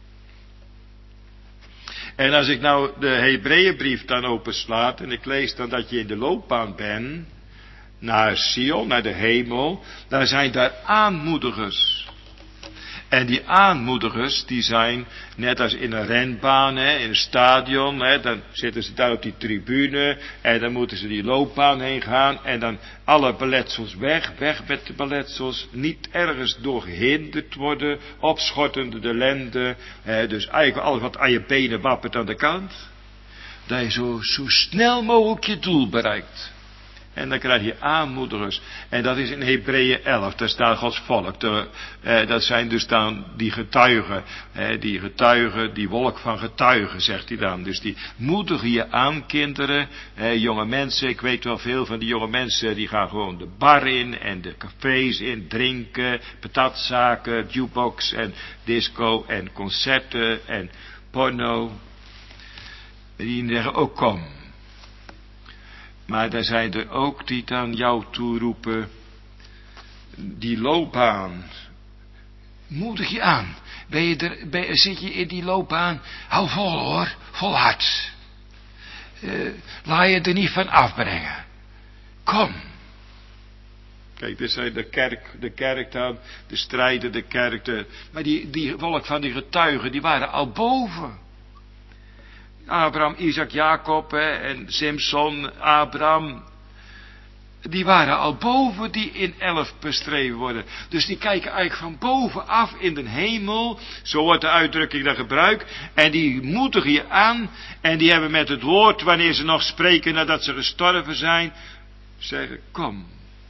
En als ik nou de Hebreeënbrief dan openslaat en ik lees dan dat je in de loopbaan bent, naar Sion, naar de hemel, dan zijn daar aanmoedigers. En die aanmoedigers, die zijn net als in een renbaan, in een stadion, dan zitten ze daar op die tribune en dan moeten ze die loopbaan heen gaan en dan alle beletsels weg met de beletsels, niet ergens door gehinderd worden, opschortende de lenden, dus eigenlijk alles wat aan je benen wappert aan de kant, dat je zo snel mogelijk je doel bereikt. En dan krijg je aanmoedigers. En dat is in Hebreeën 11. Daar staat Gods volk. Dat zijn dus dan die getuigen. Die getuigen, die wolk van getuigen, zegt hij dan. Dus die moedigen je aan, kinderen. Jonge mensen, ik weet wel veel van die jonge mensen. Die gaan gewoon de bar in en de cafés in. Drinken, patatzaken, jukebox en disco en concerten en porno. Die zeggen ook kom. Maar er zijn er ook die dan jou toeroepen, die loopbaan, moedig je aan. Zit je in die loopbaan, hou vol hoor, volhard. Laat je er niet van afbrengen. Kom. Kijk, dit zijn de kerk dan, de strijden, de kerk. Maar die volk van die getuigen, die waren al boven. Abraham, Isaac, Jacob en Simson, Abraham. Die waren al boven die in 11 bestreven worden. Dus die kijken eigenlijk van bovenaf in de hemel. Zo wordt de uitdrukking dan gebruikt. En die moedigen je aan. En die hebben met het woord, wanneer ze nog spreken nadat ze gestorven zijn, zeggen kom.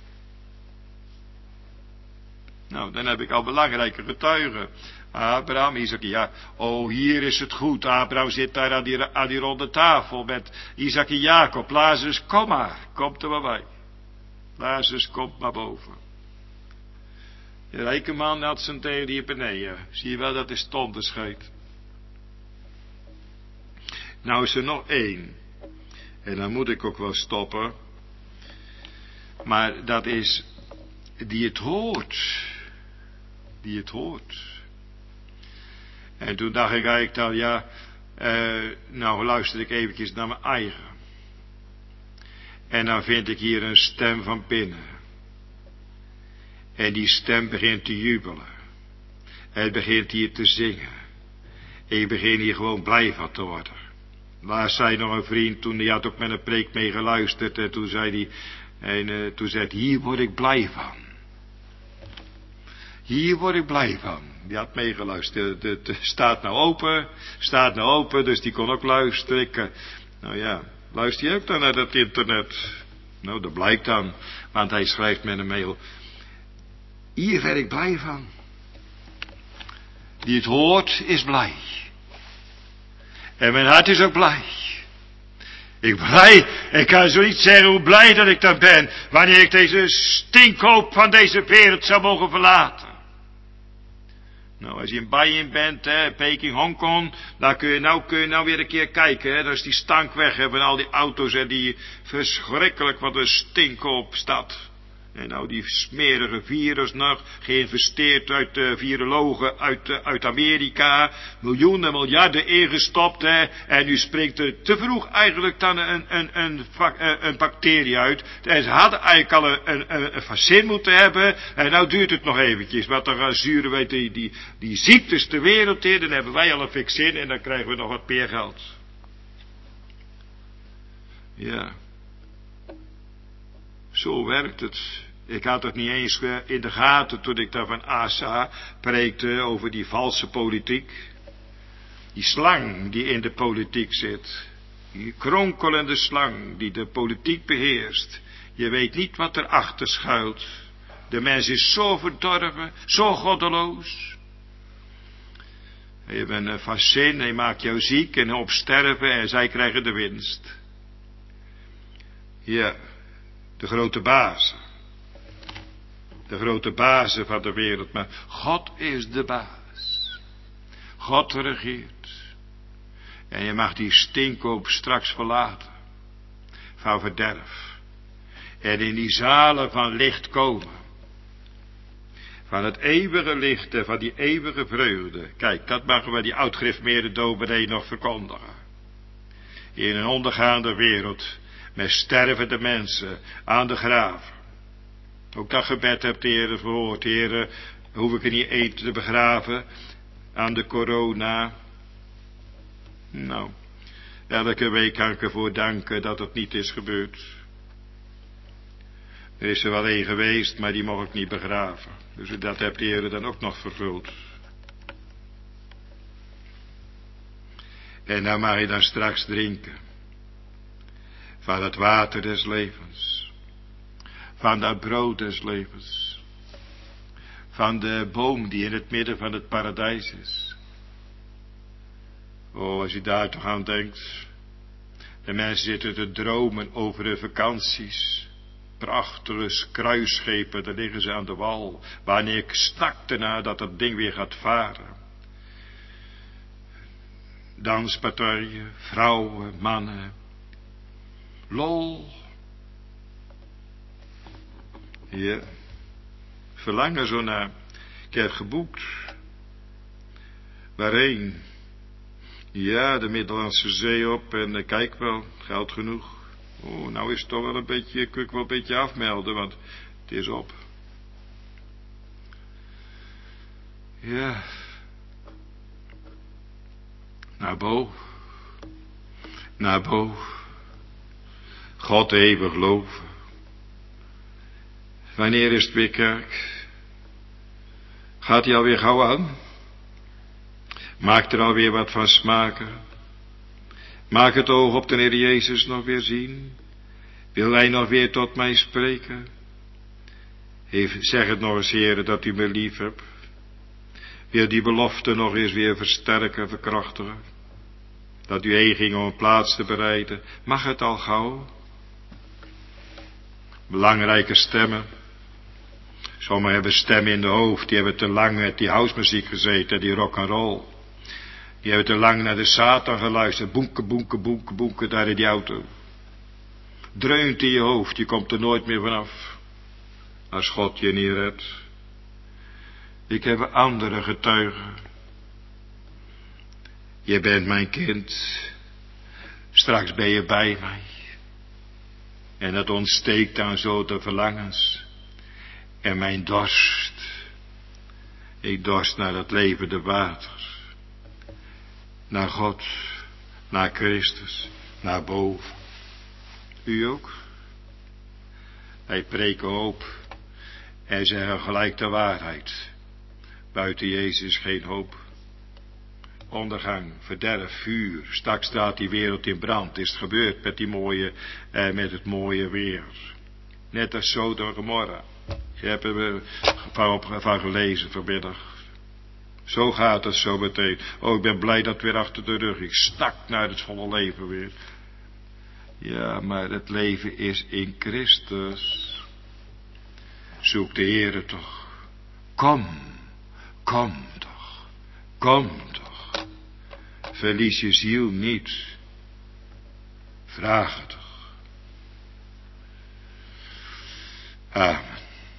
Nou, dan heb ik al belangrijke getuigen. Abraham, Isaac, ja, hier is het goed. Abraham zit daar aan die ronde tafel met Isaac en Jacob. Lazarus, kom maar, kom er maar bij. Lazarus, komt maar boven. De rijke man had zijn deel hier beneden. Zie je wel, dat is het onderscheid. Nou is er nog één. En dan moet ik ook wel stoppen. Maar dat is die het hoort. Die het hoort. En toen dacht ik eigenlijk dan, nou luister ik eventjes naar mijn eigen. En dan vind ik hier een stem van binnen. En die stem begint te jubelen. Het begint hier te zingen. Ik begin hier gewoon blij van te worden. Laatst zei nog een vriend, toen die had ook met een preek mee geluisterd. En toen zei hij, hier word ik blij van. Hier word ik blij van. Die had meegeluisterd. Het staat nou open, dus die kon ook luisteren. Nou ja, luister je ook dan naar dat internet? Nou, dat blijkt dan. Want hij schrijft met een mail. Hier werd ik blij van. Die het hoort, is blij. En mijn hart is ook blij. Ik kan zoiets zeggen hoe blij dat ik dan ben, wanneer ik deze stinkhoop van deze wereld zou mogen verlaten. Nou, als je in Beijing bent, Peking, Hongkong, dan kun je nou weer een keer kijken, dan is die stank weg, van al die auto's en die verschrikkelijk wat een stinkhoop stad. En nou die smerige virus nog, geïnvesteerd uit virologen uit Amerika, miljoenen, miljarden ingestopt, en nu springt er te vroeg eigenlijk dan een bacterie uit. En ze hadden eigenlijk al een vaccin moeten hebben, en nou duurt het nog eventjes, want dan gaan zuren wij die ziektes de wereld in, dan hebben wij al een vaccin en dan krijgen we nog wat meer geld. Ja. Zo werkt het. Ik had het niet eens in de gaten toen ik daar van Asa preekte over die valse politiek. Die slang die in de politiek zit. Die kronkelende slang die de politiek beheerst. Je weet niet wat erachter schuilt. De mens is zo verdorven, zo goddeloos. Je hebt een vaccin, hij maakt jou ziek en op sterven en zij krijgen de winst. Ja. De grote bazen. De grote bazen van de wereld. Maar God is de baas. God regeert. En je mag die stinkhoop straks verlaten. van verderf. En in die zalen van licht komen. Van het eeuwige licht en van die eeuwige vreugde. Kijk, dat mogen we die oud-griffmeerde dominee nog verkondigen. In een ondergaande wereld, met stervende mensen aan de graven. Ook dat gebed hebt de Heer verhoord. Heer, hoef ik er niet eten te begraven aan de corona. Nou, elke week kan ik ervoor danken dat het niet is gebeurd. Er is er wel een geweest, maar die mocht ik niet begraven. Dus dat heeft de Heer dan ook nog vervuld. En dan mag je dan straks drinken. Van het water des levens. Van dat brood des levens. Van de boom die in het midden van het paradijs is. Oh, als je daar toch aan denkt. De mensen zitten te dromen over hun vakanties. Prachtige kruisschepen, daar liggen ze aan de wal. Wanneer ik snak ernaar dat dat ding weer gaat varen. Danspartijen, vrouwen, mannen. Lol. Ja, verlangen zo naar. Ik heb geboekt. Waarheen? Ja, de Middellandse Zee op en kijk wel, geld genoeg. Oh, nou is het toch wel een beetje, kun ik wel een beetje afmelden, want het is op. Ja. Naar boven. Naar boven. God eeuwig loven. Wanneer is het weer kerk? Gaat hij alweer gauw aan? Maakt er alweer wat van smaken? Maak het oog op de Heer Jezus nog weer zien? Wil Hij nog weer tot mij spreken? Zeg het nog eens, Heere, dat U me lief hebt. Wil die belofte nog eens weer versterken, verkrachtigen? Dat U heen ging om een plaats te bereiden. Mag het al gauw? Belangrijke stemmen. Sommigen hebben stemmen in de hoofd. Die hebben te lang met die housemuziek gezeten, die rock'n'roll. Die hebben te lang naar de Satan geluisterd. Boenke, boenke, boenke, boenke, daar in die auto. Dreunt in je hoofd, je komt er nooit meer vanaf. Als God je niet redt. Ik heb andere getuigen. Je bent mijn kind. Straks ben je bij mij. En het ontsteekt dan zo de verlangens. En mijn dorst. Ik dorst naar het levende water. Naar God. Naar Christus. Naar boven. U ook? Wij preken hoop. En zeggen gelijk de waarheid. Buiten Jezus geen hoop. Ondergang, verderf, vuur. Straks staat die wereld in brand. Is het gebeurd met het mooie weer. Net als Sodom en Gomorra. Je hebt er van gelezen vanmiddag. Zo gaat het zo meteen. Oh, ik ben blij dat het weer achter de rug is. Ik snak naar het volle leven weer. Ja, maar het leven is in Christus. Zoek de Heere toch. Kom toch. Kom toch. Verlies je ziel niet. Vraag het toch. Amen.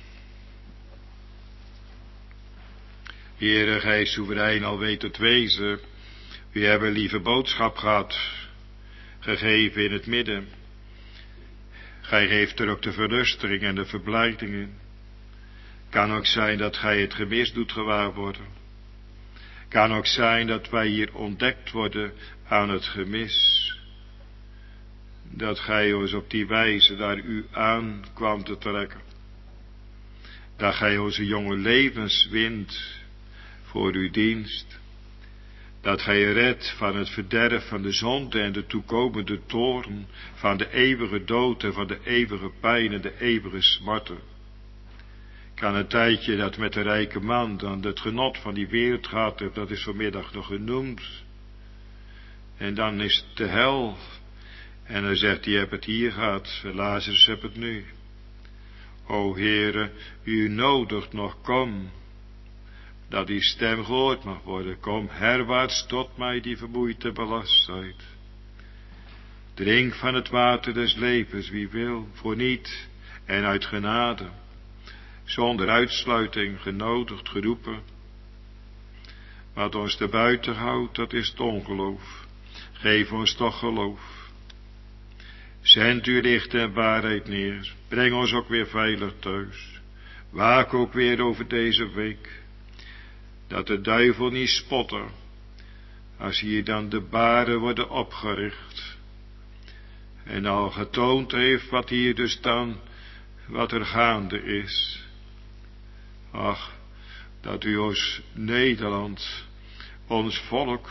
Heere, Gij soeverein al weet het wezen. U hebt een lieve boodschap gehad. Gegeven in het midden. Gij geeft er ook de verlustiging en de verblijdingen. Kan ook zijn dat gij het gemis doet gewaar worden. Kan ook zijn dat wij hier ontdekt worden aan het gemis. Dat gij ons op die wijze naar u aan kwam te trekken. Dat gij onze jonge levens wint voor uw dienst. Dat gij redt van het verderf van de zonde en de toekomende toorn, van de eeuwige dood en van de eeuwige pijn en de eeuwige smarten. Kan een tijdje dat met de rijke man dan het genot van die wereld gaat, dat is vanmiddag nog genoemd. En dan is het de hel. En dan zegt hij, heb het hier gehad, Lazarus heb het nu. O Heere, u nodigt nog, kom. Dat die stem gehoord mag worden. Kom herwaarts tot mij die vermoeid en belast zijt. Drink van het water des levens, wie wil, voor niet en uit genade, zonder uitsluiting, genodigd, geroepen. Wat ons te buiten houdt, dat is het ongeloof. Geef ons toch geloof. Zend uw licht en waarheid neer. Breng ons ook weer veilig thuis. Waak ook weer over deze week. Dat de duivel niet spotte, als hier dan de baren worden opgericht. En al getoond heeft wat hier dus dan, wat er gaande is. Ach, dat u ons Nederland, ons volk,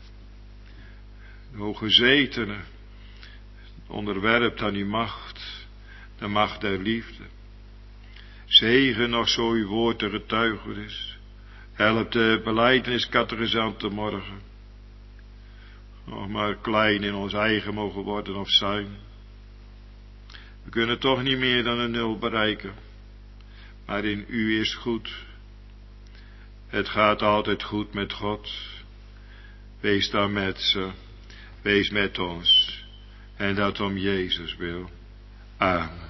o gezetenen, onderwerpt aan uw macht, de macht der liefde. Zegen nog zo uw woord te getuigen is. Help de belijdeniscatechisanten te morgen. Nog maar klein in ons eigen mogen worden of zijn. We kunnen toch niet meer dan een 0 bereiken. Maar in u is goed. Het gaat altijd goed met God. Wees daar met ze. Wees met ons. En dat om Jezus wil. Amen.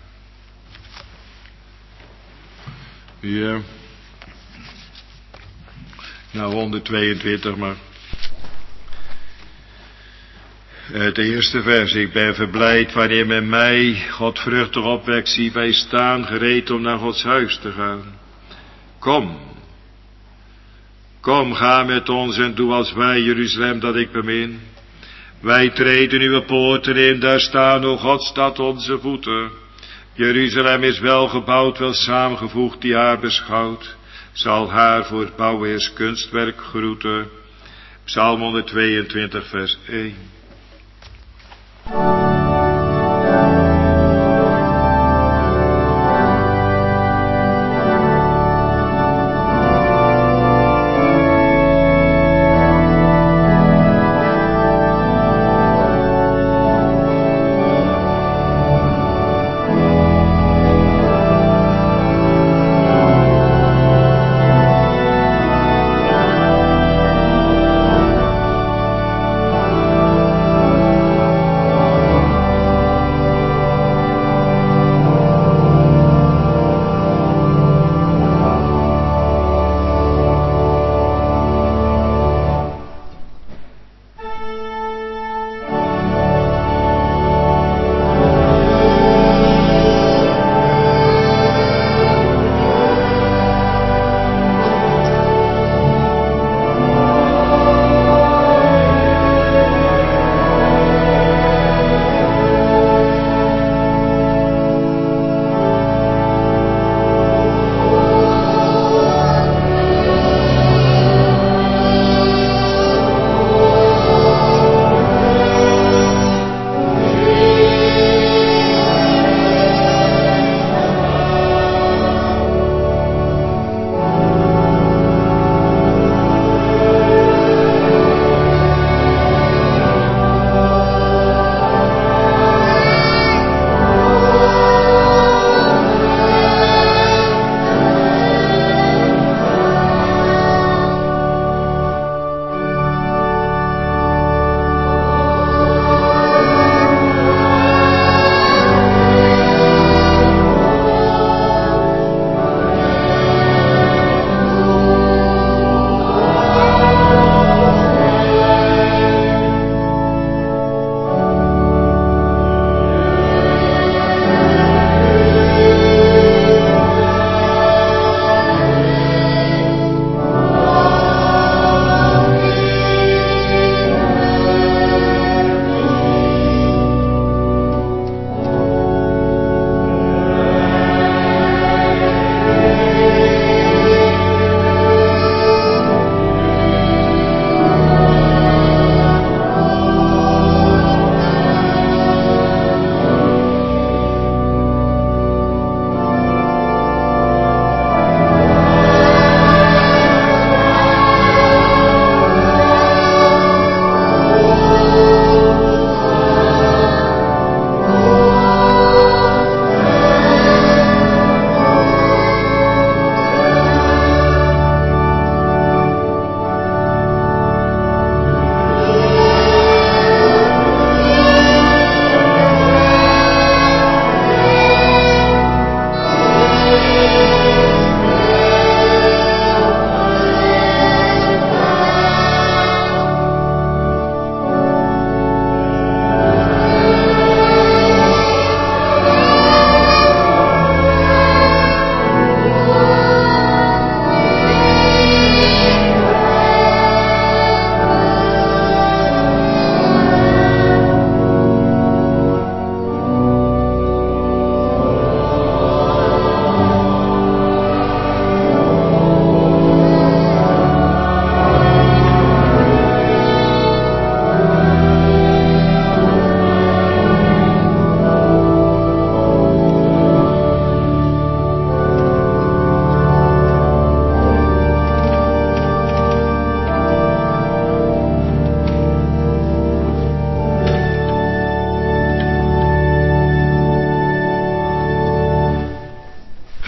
Ja. Nou 122 maar. Het eerste vers. Ik ben verblijd wanneer men mij, God vruchtig opwekt, zie wij staan, gereed om naar Gods huis te gaan. Kom. Kom, ga met ons en doe als wij, Jeruzalem, dat ik bemin. Wij treden uw poorten in, daar staan, o Godstad, onze voeten. Jeruzalem is wel gebouwd, wel samengevoegd, die haar beschouwt. Zal haar voor het bouwheers kunstwerk groeten. Psalm 122, vers 1.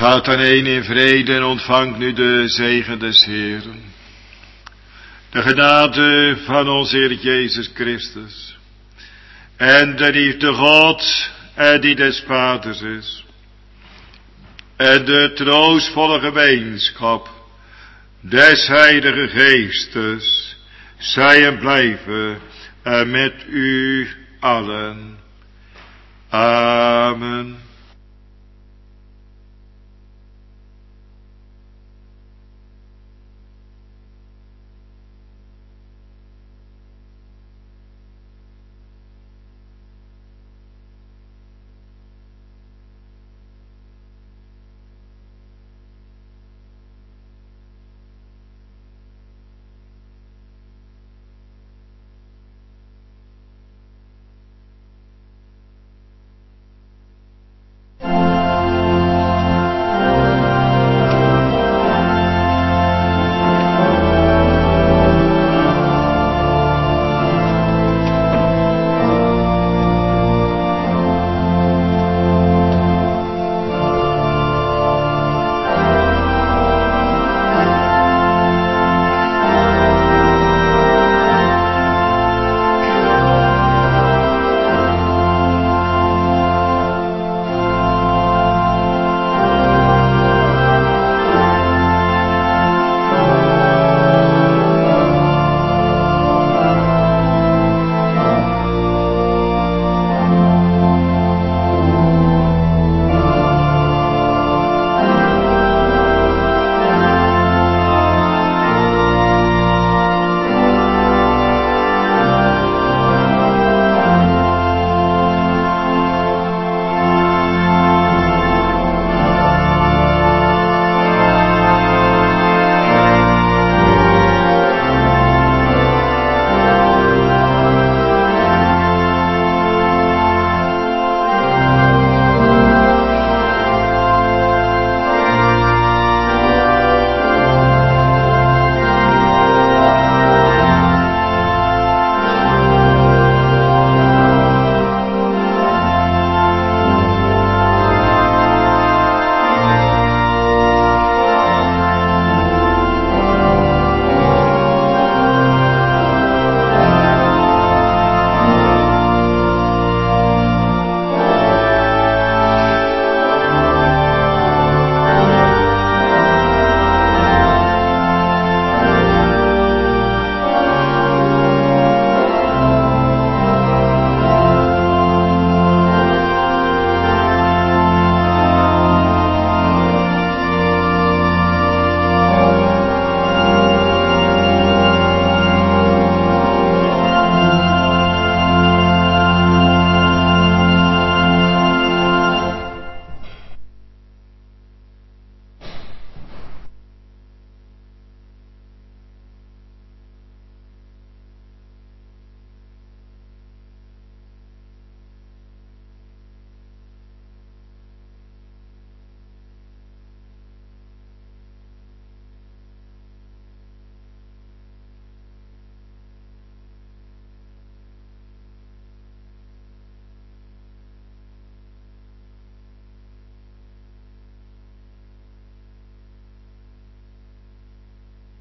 Gaat dan heen in vrede en ontvangt nu de zegen des Heeren. De genade van onze Heer Jezus Christus. En de liefde God en die des Vaders is. En de troostvolle gemeenschap des Heilige Geestes. Zij en blijven met u allen. Amen.